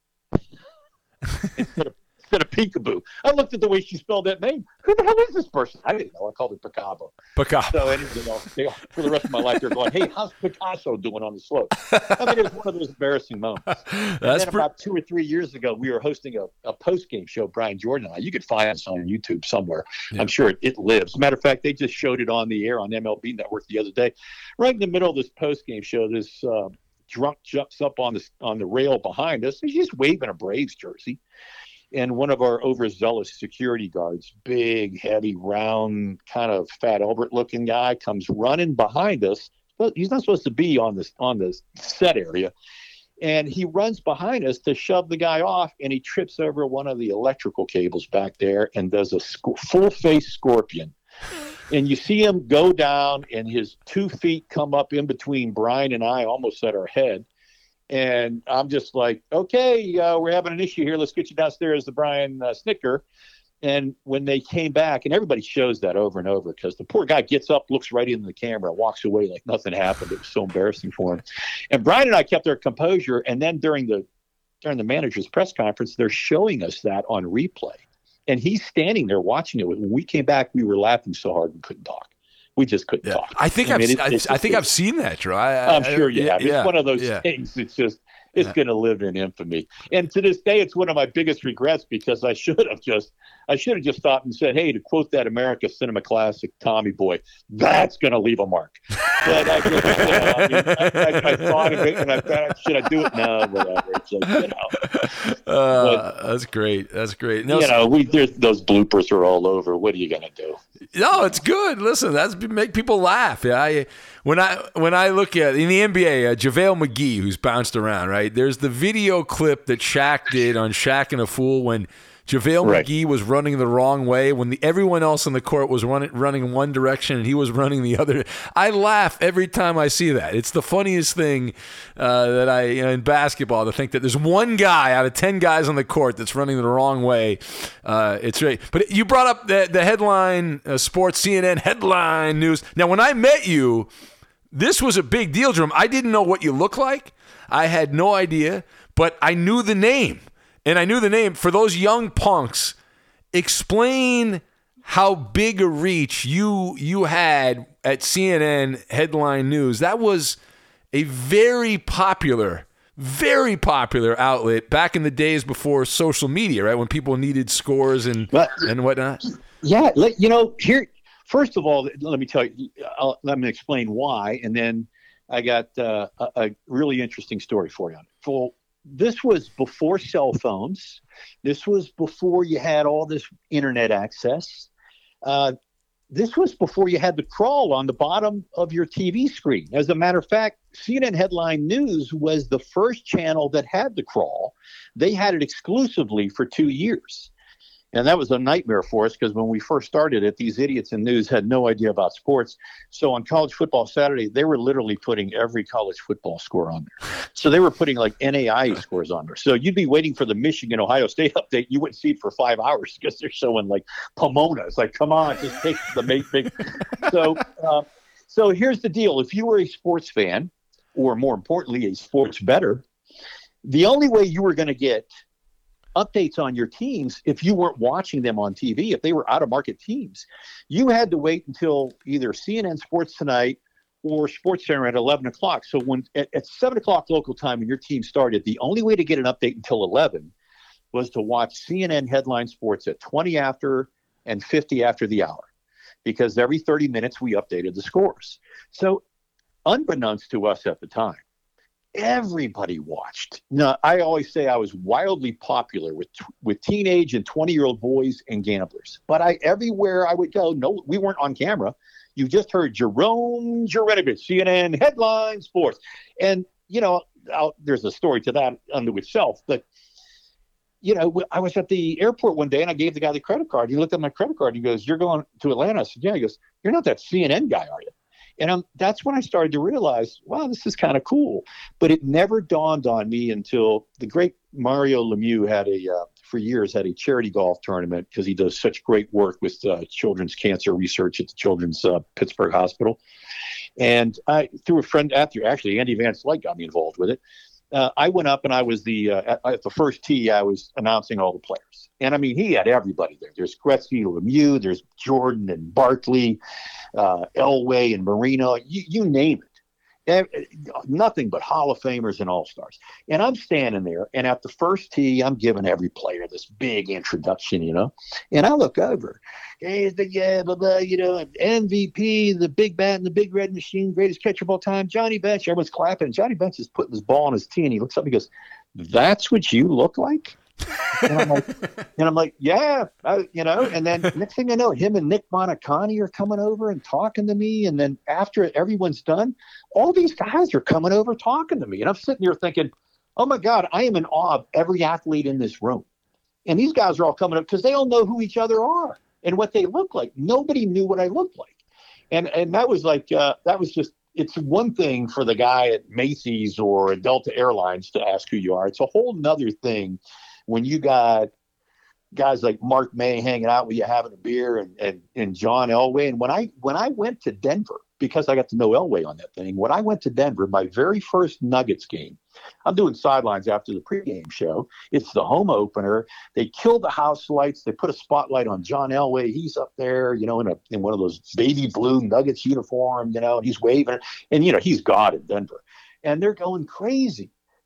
instead of instead of peekaboo. I looked at the way she spelled that name. Who the hell is this person? I didn't know. I called it Picabo. Picabo. So anyway, you know, they, for the rest of my life, they're going, hey, how's Picasso doing on the slope? I mean, it was one of those embarrassing moments. And That's then pre- about two or three years ago, we were hosting a, a post-game show, Brian Jordan and I. You could find us on YouTube somewhere. Yeah. I'm sure it, it lives. Matter of fact, they just showed it on the air on M L B Network the other day. Right in the middle of this post-game show, this uh, drunk jumps up on the, on the rail behind us. He's just waving a Braves jersey. And one of our overzealous security guards, big, heavy, round, kind of Fat Albert-looking guy, comes running behind us. But he's not supposed to be on this on the set area. And he runs behind us to shove the guy off, and he trips over one of the electrical cables back there and does a sc- full-face scorpion. And you see him go down, and his two feet come up in between Brian and I, almost at our head. And I'm just like, okay, uh, we're having an issue here. Let's get you downstairs to Brian uh, Snicker. And when they came back, and everybody shows that over and over because the poor guy gets up, looks right into the camera, walks away like nothing happened. It was so embarrassing for him. And Brian and I kept our composure. And then during the during the manager's press conference, they're showing us that on replay. And he's standing there watching it. When we came back, we were laughing so hard we couldn't talk. We just couldn't yeah. talk. I think I I've mean, I, I think I've seen that, Troy. I'm sure you yeah, have. It's yeah, one of those yeah. things. It's just It's yeah. going to live in infamy. And to this day, it's one of my biggest regrets because I should have just, I should have just stopped and said, hey, to quote that America Cinema classic, Tommy Boy, that's going to leave a mark. But I just, you know, I, mean, I, I, I thought of it and I thought, should I do it? No, whatever. It's like, you know. Uh, but, that's great. That's great. No, you know, we there's, those bloopers are all over. What are you going to do? No, it's good. Listen, that's make people laugh. Yeah, I, when I when I look at in the N B A, uh, JaVale McGee, who's bounced around, right? There's the video clip that Shaq did on Shaq and a Fool when JaVale right. McGee was running the wrong way when the, everyone else in the court was running running one direction and he was running the other. I laugh every time I see that. It's the funniest thing uh, that I you know, in basketball to think that there's one guy out of ten guys on the court that's running the wrong way. Uh, it's great. But you brought up the, the headline, uh, sports C N N headline news. Now, when I met you, this was a big deal, Jerome. I didn't know what you looked like. I had no idea, but I knew the name. And I knew the name. For those young punks, explain how big a reach you you had at C N N Headline News. That was a very popular, very popular outlet back in the days before social media, right? When people needed scores and, but, and whatnot. Yeah, you know, here, first of all, let me tell you, I'll, let me explain why. And then I got uh, a, a really interesting story for you on it. For, This was before cell phones. This was before you had all this internet access. Uh, this was before you had the crawl on the bottom of your T V screen. As a matter of fact, C N N Headline News was the first channel that had the crawl. They had it exclusively for two years. And that was a nightmare for us because when we first started it, these idiots in news had no idea about sports. So on College Football Saturday, they were literally putting every college football score on there. So they were putting like N A I A scores on there. So you'd be waiting for the Michigan-Ohio State update. You wouldn't see it for five hours because they're showing like Pomona. It's like, come on, just take the big, big. So, uh, so here's the deal. If you were a sports fan, or more importantly, a sports bettor, the only way you were going to get updates on your teams, if you weren't watching them on T V, if they were out of market teams, you had to wait until either C N N Sports Tonight or Sports Center at eleven o'clock. So when at, at seven o'clock local time when your team started, the only way to get an update until eleven was to watch C N N Headline Sports at twenty after and fifty after the hour, because every thirty minutes we updated the scores. So unbeknownst to us at the time, everybody watched. Now, I always say I was wildly popular with with teenage and twenty-year-old boys and gamblers. But I everywhere I would go, no, we weren't on camera. You just heard Jerome Jurenovich, C N N Headline Sports. And, you know, I'll, there's a story to that unto itself. But, you know, I was at the airport one day and I gave the guy the credit card. He looked at my credit card and he goes, "You're going to Atlanta?" I said, "Yeah." He goes, "You're not that C N N guy, are you?" And um, that's when I started to realize, wow, this is kind of cool. But it never dawned on me until the great Mario Lemieux had a, uh, for years, had a charity golf tournament because he does such great work with uh, children's cancer research at the Children's uh, Pittsburgh Hospital. And I, through a friend, after actually Andy Van Slyke got me involved with it. Uh, I went up and I was the, uh, at, at the first tee, I was announcing all the players. And I mean, he had everybody there. There's Gretzky, Lemieux, there's Jordan and Barkley, uh, Elway and Marino, you, you name it. Nothing but Hall of Famers and All-Stars. And I'm standing there, and at the first tee, I'm giving every player this big introduction, you know. And I look over. Hey, the, yeah, blah, blah, you know, M V P, the big bat and the big red machine, greatest catcher of all time, Johnny Bench. Everyone's clapping. Johnny Bench is putting his ball on his tee, and he looks up and he goes, "That's what you look like?" And I'm like, and I'm like, yeah, I, you know, and then next thing I know, him and Nick Monicani are coming over and talking to me. And then after everyone's done, all these guys are coming over talking to me. And I'm sitting here thinking, oh my God, I am in awe of every athlete in this room. And these guys are all coming up because they all know who each other are and what they look like. Nobody knew what I looked like. And, and that was like, uh, that was just, it's one thing for the guy at Macy's or at Delta Airlines to ask who you are. It's a whole nother thing when you got guys like Mark May hanging out with you having a beer and, and, and John Elway. And when I when I went to Denver, because I got to know Elway on that thing, when I went to Denver, my very first Nuggets game, I'm doing sidelines after the pregame show. It's the home opener. They killed the house lights. They put a spotlight on John Elway. He's up there, you know, in a in one of those baby blue Nuggets uniform, you know, and he's waving. And, you know, he's God in Denver. And they're going crazy.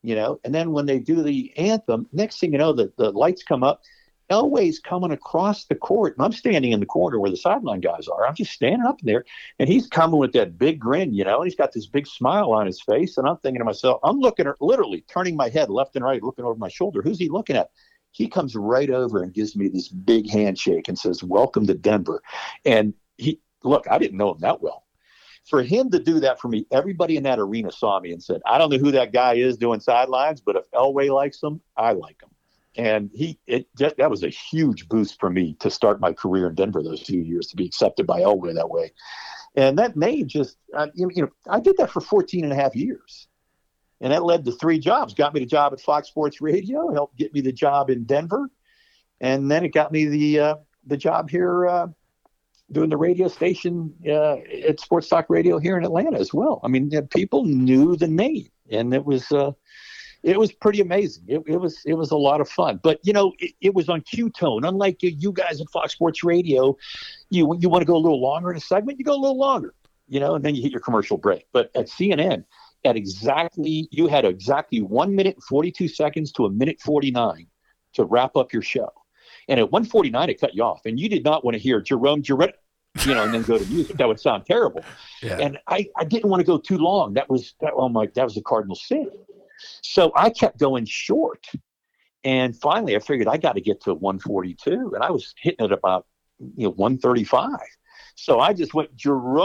you know. And then when they do the anthem, next thing you know, the, the lights come up. Elway's coming across the court, and I'm standing in the corner where the sideline guys are. I'm just standing up there, and he's coming with that big grin, you know, and he's got this big smile on his face. And I'm thinking to myself, I'm looking at, literally turning my head left and right, looking over my shoulder. Who's he looking at? He comes right over and gives me this big handshake and says, "Welcome to Denver." And he, look, I didn't know him that well. For him to do that for me, everybody in that arena saw me and said, "I don't know who that guy is doing sidelines, but if Elway likes him, I like him." And he, it just, that was a huge boost for me to start my career in Denver those few years, to be accepted by Elway that way. And that made just, uh, you know, I did that for fourteen and a half years. And that led to three jobs. Got me the job at Fox Sports Radio, helped get me the job in Denver. And then it got me the uh, the job here uh, doing the radio station uh, at Sports Talk Radio here in Atlanta as well. I mean, people knew the name, and it was uh, it was pretty amazing. It, it was it was a lot of fun. But, you know, it, it was on Q-Tone. Unlike you guys at Fox Sports Radio, you you want to go a little longer in a segment, you go a little longer, you know, and then you hit your commercial break. But at C N N, at exactly, you had exactly one minute and forty-two seconds to a minute forty-nine to wrap up your show. And at one forty-nine, it cut you off. And you did not want to hear Jerome Jarrett, you know, and then go to music. That would sound terrible. Yeah. And I, I didn't want to go too long. That was, that, oh my, that was a cardinal sin. So I kept going short. And finally, I figured I got to get to one forty-two. And I was hitting it about, you know, one thirty-five. So I just went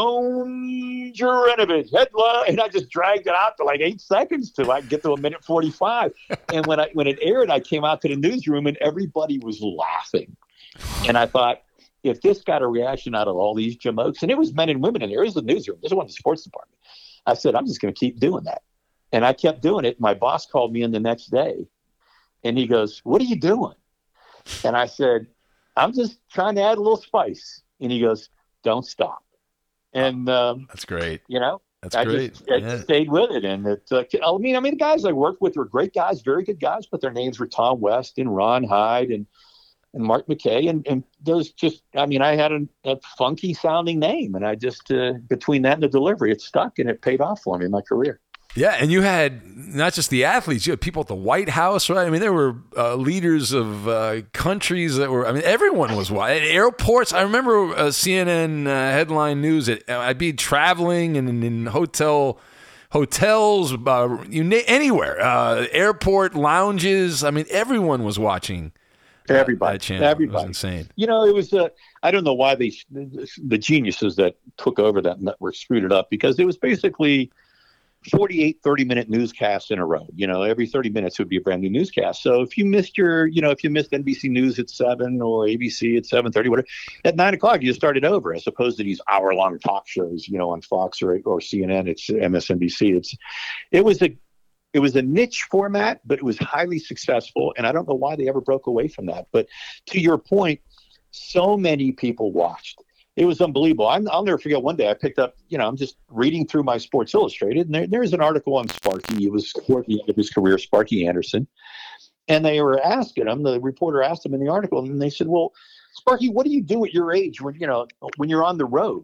Jerome Jaranovich headline, and I just dragged it out to like eight seconds till I get to a minute forty-five. And when I when it aired, I came out to the newsroom and everybody was laughing. And I thought, if this got a reaction out of all these jamokes, and it was men and women in there, it was the newsroom, this wasn't the sports department. I said, I'm just going to keep doing that. And I kept doing it. My boss called me in the next day, and he goes, "What are you doing?" And I said, "I'm just trying to add a little spice." And he goes, "Don't stop." And um, that's great. You know, that's I great. Just, I yeah. stayed with it, and it. Uh, I mean, I mean, the guys I worked with were great guys, very good guys, but their names were Tom West and Ron Hyde and and Mark McKay, and and those just. I mean, I had a, a funky sounding name, and I just uh, between that and the delivery, it stuck, and it paid off for me in my career. Yeah, and you had not just the athletes, you had people at the White House, right? I mean, there were uh, leaders of uh, countries that were, I mean, everyone was at airports. I remember uh, C N N uh, headline news. At, I'd be traveling and in, in hotel hotels, uh, you anywhere, uh, airport lounges. I mean, everyone was watching. Everybody, that channel. everybody, it was insane. You know, it was. Uh, I don't know why they, the geniuses that took over that network screwed it up, because it was basically forty-eight thirty-minute newscasts in a row. You know, every thirty minutes would be a brand new newscast. So if you missed your, you know, if you missed N B C News at seven or A B C at seven thirty, whatever, at nine o'clock you just started over, as opposed to these hour-long talk shows, you know, on Fox or or C N N. It's M S N B C. It's it was a it was a niche format, but it was highly successful, and I don't know why they ever broke away from that. But to your point, so many people watched. It was unbelievable. I'm, I'll never forget one day I picked up, you know, I'm just reading through my Sports Illustrated, and there, there's an article on Sparky. It was toward the end of his career, Sparky Anderson. And they were asking him, the reporter asked him in the article, and they said, "Well, Sparky, what do you do at your age when, you know, when you're on the road?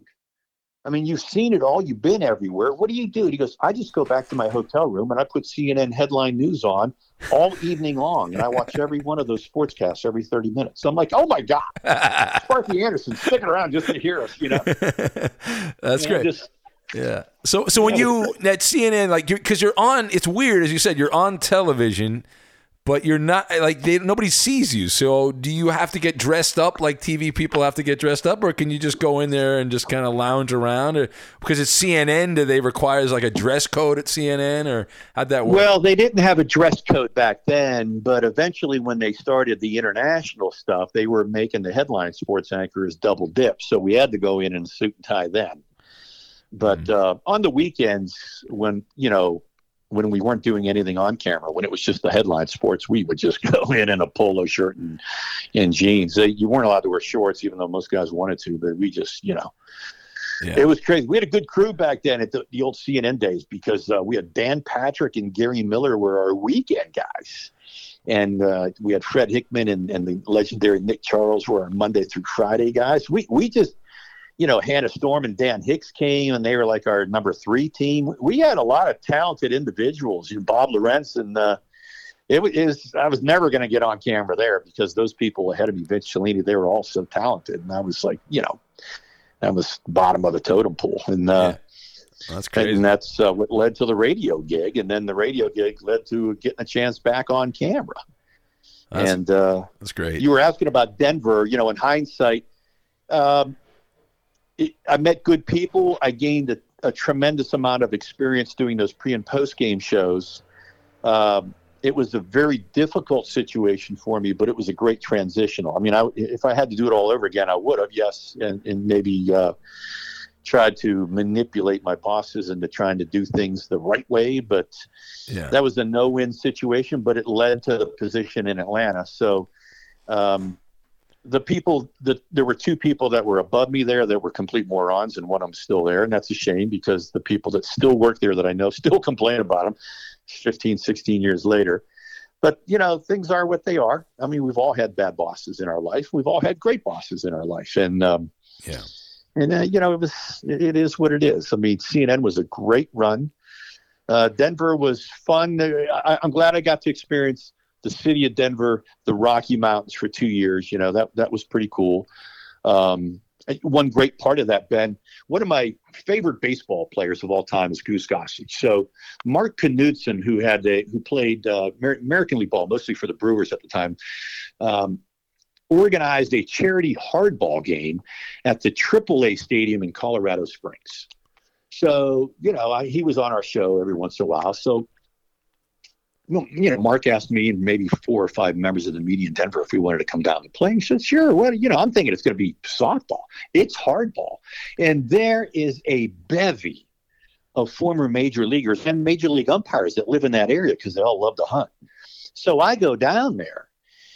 I mean, you've seen it all. You've been everywhere. What do you do?" And he goes, "I just go back to my hotel room and I put C N N headline news on all evening long. And I watch every one of those sportscasts every thirty minutes. So I'm like, oh my God, Sparky Anderson sticking around just to hear us, you know." That's you great. Know, just, yeah. So, so when you, at C N N, like, because you're, you're on, it's weird, as you said, you're on television, but you're not, like, they, nobody sees you. So do you have to get dressed up like T V people have to get dressed up, or can you just go in there and just kind of lounge around? Or because it's C N N, do they require like a dress code at C N N, or how'd that work? Well, they didn't have a dress code back then, but eventually when they started the international stuff, they were making the headline sports anchors double dip. So we had to go in in a suit and tie then. But mm-hmm. uh, on the weekends, when, you know, when we weren't doing anything on camera, when it was just the headline sports, we would just go in in a polo shirt and, and jeans. You weren't allowed to wear shorts, even though most guys wanted to, but we just, you know, yeah. It was crazy. We had a good crew back then at the, the old C N N days, because uh, we had Dan Patrick and Gary Miller were our weekend guys. And uh, we had Fred Hickman and, and the legendary Nick Charles were our Monday through Friday guys. We, we just, you know, Hannah Storm and Dan Hicks came, and they were like our number three team. We had a lot of talented individuals. You know, Bob Lorenz, and uh, it was. I was never going to get on camera there because those people ahead of me, Vince Cellini, they were all so talented, and I was like, you know, I was bottom of the totem pole, and uh, yeah. That's crazy. And that's uh, what led to the radio gig, and then the radio gig led to getting a chance back on camera. That's, and uh, that's great. You were asking about Denver. You know, in hindsight. Um, It, I met good people. I gained a, a tremendous amount of experience doing those pre and post game shows. Um, it was a very difficult situation for me, but it was a great transitional. I mean, I, if I had to do it all over again, I would have, yes, and, and maybe uh, tried to manipulate my bosses into trying to do things the right way. But yeah. that was a no-win situation, but it led to the position in Atlanta. So, um, The people that there were two people that were above me there that were complete morons, and one of them still there. And that's a shame because the people that still work there that I know still complain about them fifteen, sixteen years later. But, you know, things are what they are. I mean, we've all had bad bosses in our life. We've all had great bosses in our life. And, um, yeah. And, uh, you know, it was, it is what it is. I mean, C N N was a great run. Uh, Denver was fun. I, I'm glad I got to experience the city of Denver, the Rocky Mountains for two years. You know, that, that was pretty cool. Um, one great part of that, Ben, one of my favorite baseball players of all time is Goose Gossage. So Mark Knudsen, who had a, who played uh, American League ball, mostly for the Brewers at the time, um, organized a charity hardball game at the triple A stadium in Colorado Springs. So, you know, I, he was on our show every once in a while. So, you know, Mark asked me and maybe four or five members of the media in Denver if we wanted to come down and play. He said, sure. Well, you know, I'm thinking it's going to be softball. It's hardball. And there is a bevy of former major leaguers and major league umpires that live in that area because they all love to hunt. So I go down there.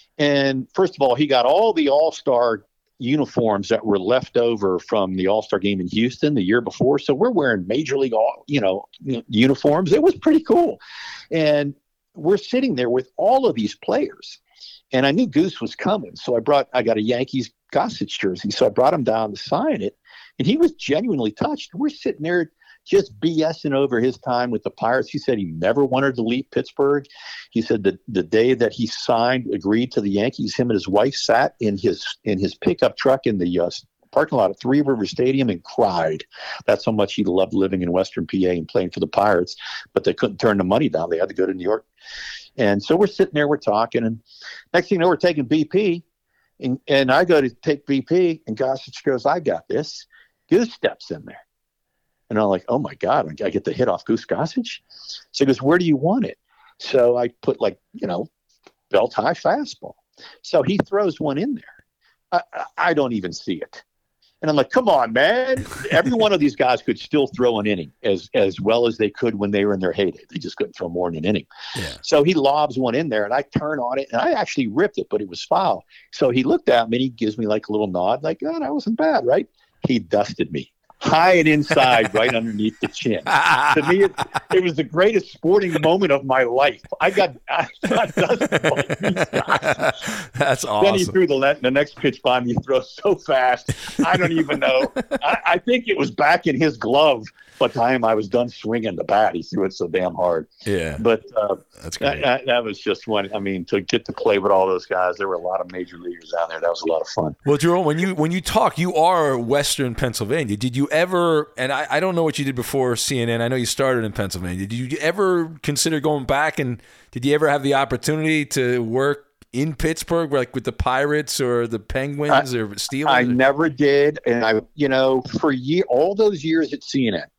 And first of all, he got all the all-star uniforms that were left over from the all-star game in Houston the year before. So we're wearing major league, all, you know, uniforms. It was pretty cool. And we're sitting there with all of these players, and I knew Goose was coming. So I brought, I got a Yankees Gossage jersey. So I brought him down to sign it, and he was genuinely touched. We're sitting there just BSing over his time with the Pirates. He said he never wanted to leave Pittsburgh. He said that the day that he signed, agreed to the Yankees, him and his wife sat in his, in his pickup truck in the uh, parking lot at Three River Stadium and cried. That's how much he loved living in Western P A and playing for the Pirates, but they couldn't turn the money down. They had to go to New York. And so we're sitting there, we're talking, and next thing you know, we're taking B P, and, and I go to take B P, and Gossage goes, I got this. Goose steps in there. And I'm like, oh my God, I get the hit off Goose Gossage? So he goes, where do you want it? So I put like, you know, belt high fastball. So he throws one in there. I, I, I don't even see it. And I'm like, come on, man. Every one of these guys could still throw an inning as as well as they could when they were in their heyday. They just couldn't throw more than an inning. Yeah. So he lobs one in there, and I turn on it, and I actually ripped it, but it was foul. So he looked at me, and he gives me like a little nod, like, oh, that wasn't bad, right? He dusted me. High and inside, right underneath the chin. To me, it, it was the greatest sporting moment of my life. I got, I got dusted by these guys. That's awesome. Then he threw the, le- the next pitch by me. He throws so fast, I don't even know. I, I think it was back in his glove by the time I was done swinging the bat. He threw it so damn hard. Yeah. But uh, that's great. That, that was just one. I mean, to get to play with all those guys, there were a lot of major leaguers out there. That was a lot of fun. Well, Jerome, when you when you talk, you are Western Pennsylvania. Did you ever, and I, I don't know what you did before C N N. I know you started in Pennsylvania. Did you ever consider going back, and did you ever have the opportunity to work in Pittsburgh, like with the Pirates or the Penguins I, or Steelers? I or? never did. And I, you know, for year, all those years at C N N,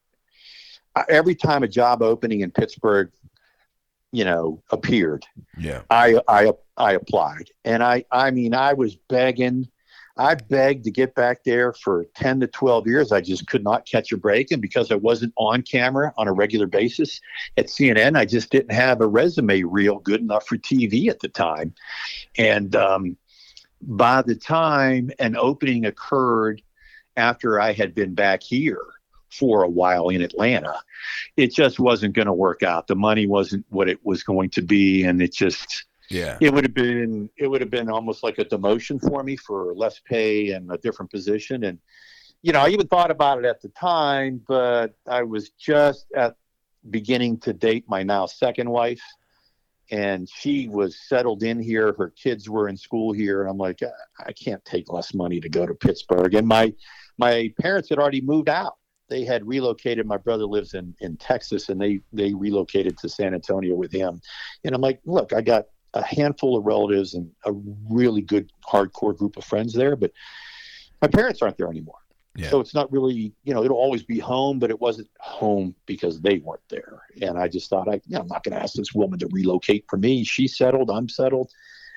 every time a job opening in Pittsburgh, you know, appeared, yeah, I, I, I applied. And I, I mean, I was begging, I begged to get back there for ten to twelve years. I just could not catch a break. And because I wasn't on camera on a regular basis at C N N, I just didn't have a resume reel good enough for T V at the time. And um, by the time an opening occurred after I had been back here for a while in Atlanta, it just wasn't going to work out. The money wasn't what it was going to be. And it just, yeah, it would have been, it would have been almost like a demotion for me for less pay and a different position. And, you know, I even thought about it at the time, but I was just at beginning to date my now second wife, and she was settled in here. Her kids were in school here. And I'm like, I can't take less money to go to Pittsburgh. And my, my parents had already moved out. They had relocated. My brother lives in, in Texas, and they, they relocated to San Antonio with him. And I'm like, look, I got a handful of relatives and a really good hardcore group of friends there, but my parents aren't there anymore. Yeah. So it's not really, you know, it'll always be home, but it wasn't home because they weren't there. And I just thought, I, you know, I'm not going to ask this woman to relocate for me. She's settled. I'm settled.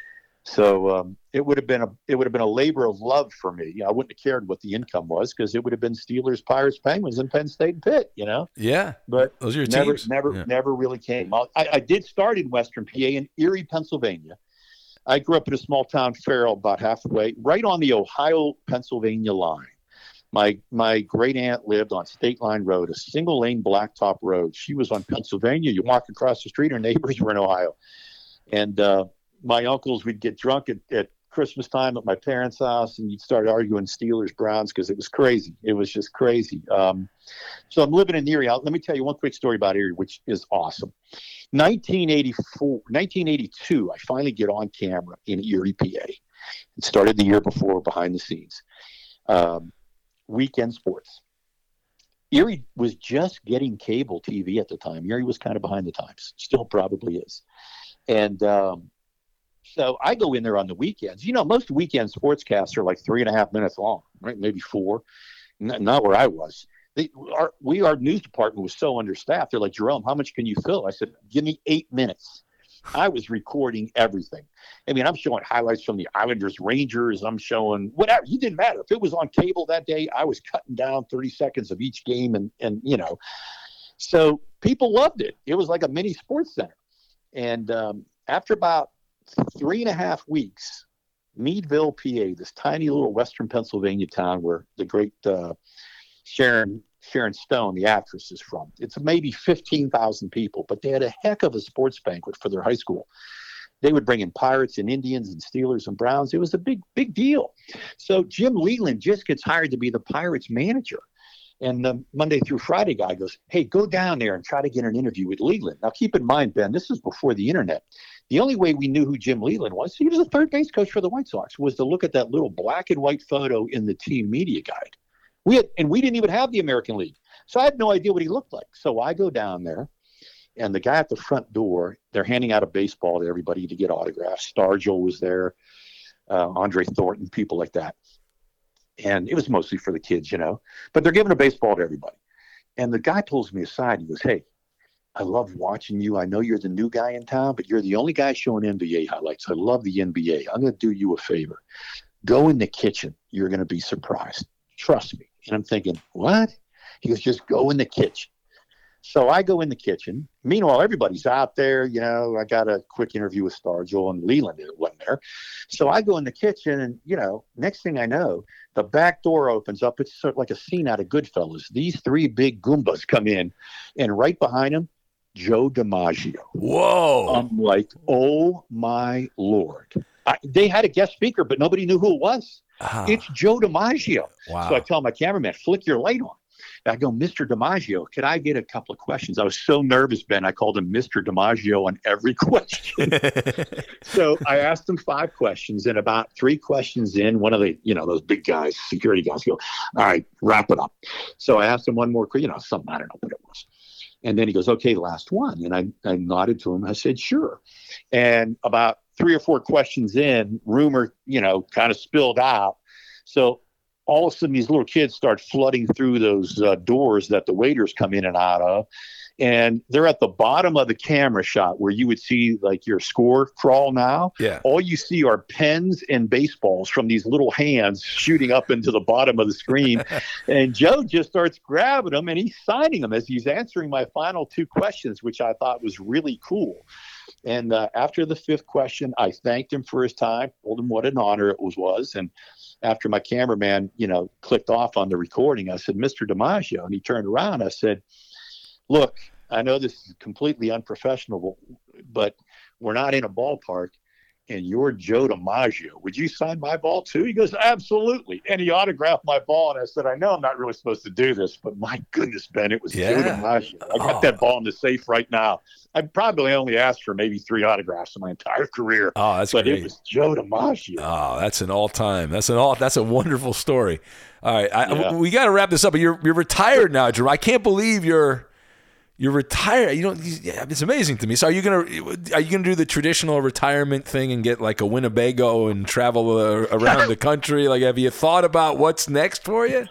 So um, it would have been a it would have been a labor of love for me. You know, I wouldn't have cared what the income was because it would have been Steelers, Pirates, Penguins, and Penn State and Pitt. You know. Yeah. But those are your never, teams. Never, yeah. never really came. I, I did start in Western P A in Erie, Pennsylvania. I grew up in a small town, Farrell, about halfway, right on the Ohio-Pennsylvania line. My my great aunt lived on State Line Road, a single lane blacktop road. She was on Pennsylvania. You walk across the street, her neighbors were in Ohio. And uh, my uncles would get drunk at, at Christmas time at my parents' house, and you'd start arguing Steelers Browns because it was crazy. It was just crazy. Um, so I'm living in Erie. I'll, let me tell you one quick story about Erie, which is awesome. nineteen eighty-four, nineteen eighty-two, I finally get on camera in Erie, P A. It started the year before behind the scenes. Um, weekend sports. Erie was just getting cable T V at the time. Erie was kind of behind the times. Still probably is. And um, so I go in there on the weekends. You know, most weekend sportscasts are like three and a half minutes long, right? Maybe four. Not, not where I was. They, our, we, our news department was so understaffed. They're like, Jerome, how much can you fill? I said, give me eight minutes. I was recording everything. I mean, I'm showing highlights from the Islanders, Rangers. I'm showing whatever. It didn't matter. If it was on cable that day, I was cutting down thirty seconds of each game. And, and you know, so people loved it. It was like a mini sports center. And um, after about three and a half weeks, Meadville, P A, this tiny little Western Pennsylvania town where the great uh, Sharon Sharon Stone, the actress, is from. It's maybe fifteen thousand people, but they had a heck of a sports banquet for their high school. They would bring in Pirates and Indians and Steelers and Browns. It was a big, big deal. So Jim Leland just gets hired to be the Pirates manager. And the Monday through Friday guy goes, hey, go down there and try to get an interview with Leland. Now, keep in mind, Ben, this is before the internet. The only way we knew who Jim Leland was, he was the third base coach for the White Sox, was to look at that little black and white photo in the team media guide. We had, and we didn't even have the American League. So I had no idea what he looked like. So I go down there, and the guy at the front door, they're handing out a baseball to everybody to get autographs. Stargell was there, uh, Andre Thornton, people like that. And it was mostly for the kids, you know. But they're giving a baseball to everybody. And the guy pulls me aside. He goes, hey, I love watching you. I know you're the new guy in town, but you're the only guy showing N B A highlights. I love the N B A. I'm going to do you a favor. Go in the kitchen. You're going to be surprised. Trust me. And I'm thinking, what? He goes, just go in the kitchen. So I go in the kitchen. Meanwhile, everybody's out there. You know, I got a quick interview with Stargell, and Leland wasn't there. So I go in the kitchen, and, you know, next thing I know, the back door opens up. It's sort of like a scene out of Goodfellas. These three big Goombas come in, and right behind them, Joe DiMaggio. Whoa. I'm like, oh, my Lord. I, they had a guest speaker, but nobody knew who it was. Ah. It's Joe DiMaggio. Wow. So I tell my cameraman, flick your light on. I go, Mister DiMaggio, could I get a couple of questions? I was so nervous, Ben. I called him Mister DiMaggio on every question. So I asked him five questions, and about three questions in, one of the, you know, those big guys, security guys, go, all right, wrap it up. So I asked him one more, you know, something, I don't know what it was. And then he goes, okay, last one. And I, I nodded to him. I said, sure. And about three or four questions in, rumor, you know, kind of spilled out. So all of a sudden, these little kids start flooding through those uh, doors that the waiters come in and out of. And they're at the bottom of the camera shot where you would see like your score crawl now. Yeah. All you see are pens and baseballs from these little hands shooting up into the bottom of the screen. And Joe just starts grabbing them, and he's signing them as he's answering my final two questions, which I thought was really cool. And uh, after the fifth question, I thanked him for his time, told him what an honor it was. was. And after my cameraman, you know, clicked off on the recording, I said, Mister DiMaggio. And he turned around. I said, look, I know this is completely unprofessional, but we're not in a ballpark. and you're Joe DiMaggio. Would you sign my ball too? He goes, absolutely. And he autographed my ball. And I said, I know I'm not really supposed to do this, but my goodness, Ben, it was yeah. Joe DiMaggio. I got oh. that ball in the safe right now. I probably only asked for maybe three autographs in my entire career. Oh, that's but great. it was Joe DiMaggio. Oh, that's an all-time. That's an all. That's a wonderful story. All right, I, yeah. we got to wrap this up. But you're you're retired now, Jerome. I can't believe you're you're retired. You don't. Yeah, it's amazing to me. So are you gonna are you gonna do the traditional retirement thing and get like a Winnebago and travel uh, around the country? Like, have you thought about what's next for you?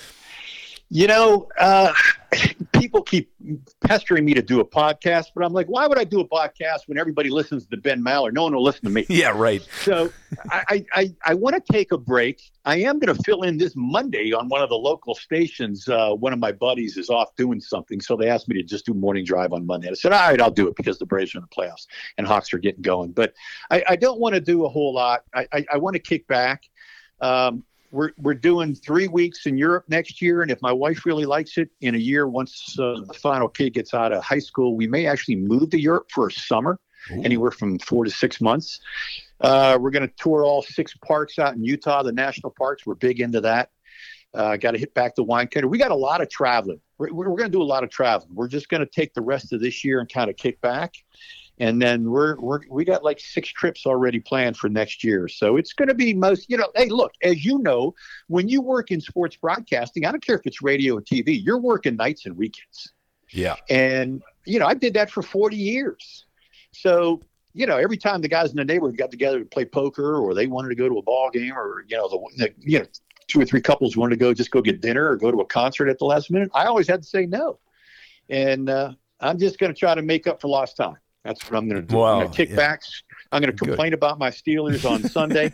You know, uh, people keep pestering me to do a podcast, but I'm like, why would I do a podcast when everybody listens to Ben Maller? No one will listen to me. Yeah, right. So I, I, I want to take a break. I am going to fill in this Monday on one of the local stations. Uh, one of my buddies is off doing something, so they asked me to just do morning drive on Monday. I said, all right, I'll do it because the Braves are in the playoffs and Hawks are getting going. But I, I don't want to do a whole lot. I, I, I want to kick back. Um, We're we're doing three weeks in Europe next year, and if my wife really likes it, in a year, once uh, the final kid gets out of high school, we may actually move to Europe for a summer, Ooh. anywhere from four to six months. Uh, we're going to tour all six parks out in Utah, the national parks. We're big into that. Uh, got to hit back the wine country. We got a lot of traveling. We're, we're going to do a lot of traveling. We're just going to take the rest of this year and kind of kick back. And then we're, we're, we got like six trips already planned for next year. So it's going to be most, you know, hey, look, as you know, when you work in sports broadcasting, I don't care if it's radio or T V, you're working nights and weekends. Yeah. And, you know, I did that for forty years. So, you know, every time the guys in the neighborhood got together to play poker or they wanted to go to a ball game or, you know, the, the you know, two or three couples wanted to go just go get dinner or go to a concert at the last minute, I always had to say no. And uh, I'm just going to try to make up for lost time. That's what I'm going to do. Wow, I'm going to kick yeah. back. I'm going to complain Good. about my Steelers on Sunday.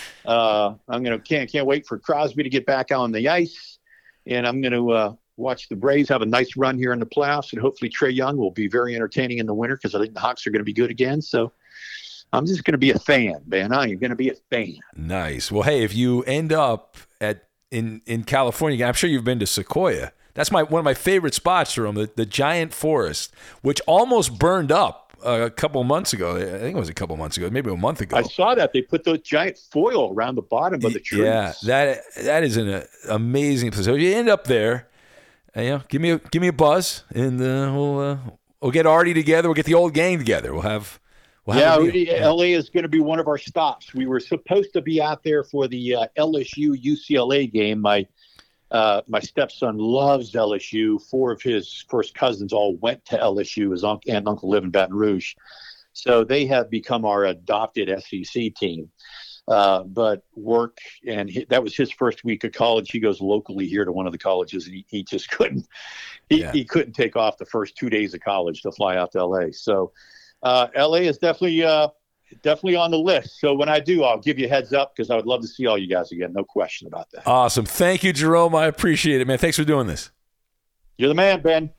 uh, I'm going to can't can't wait for Crosby to get back on the ice, and I'm going to uh, watch the Braves have a nice run here in the playoffs, and hopefully Trae Young will be very entertaining in the winter because I think the Hawks are going to be good again. So I'm just going to be a fan, man. I am going to be a fan. Nice. Well, hey, if you end up at in in California, I'm sure you've been to Sequoia. That's my one of my favorite spots, Jerome, the, the giant forest, which almost burned up a couple months ago. I think it was a couple months ago, maybe a month ago. I saw that. They put those giant foil around the bottom of the trees. Yeah, that that is an uh, amazing place. So if you end up there, uh, you know, give me a give me a buzz, and uh, we'll uh, we'll get Artie together. We'll get the old gang together. We'll have. We'll yeah, have we, L A is going to be one of our stops. We were supposed to be out there for the uh, L S U U C L A game. My Uh, my stepson loves L S U. Four of his first cousins all went to L S U. His uncle and uncle live in Baton Rouge. So they have become our adopted S E C team. Uh, but work, and he, that was his first week of college. He goes locally here to one of the colleges, and he, he just couldn't he, yeah. he couldn't take off the first two days of college to fly out to L A. So uh, L A is definitely uh, Definitely on the list. So when I do, I'll give you a heads up because I would love to see all you guys again. No question about that. Awesome. Thank you, Jerome. I appreciate it, man. Thanks for doing this. You're the man, Ben.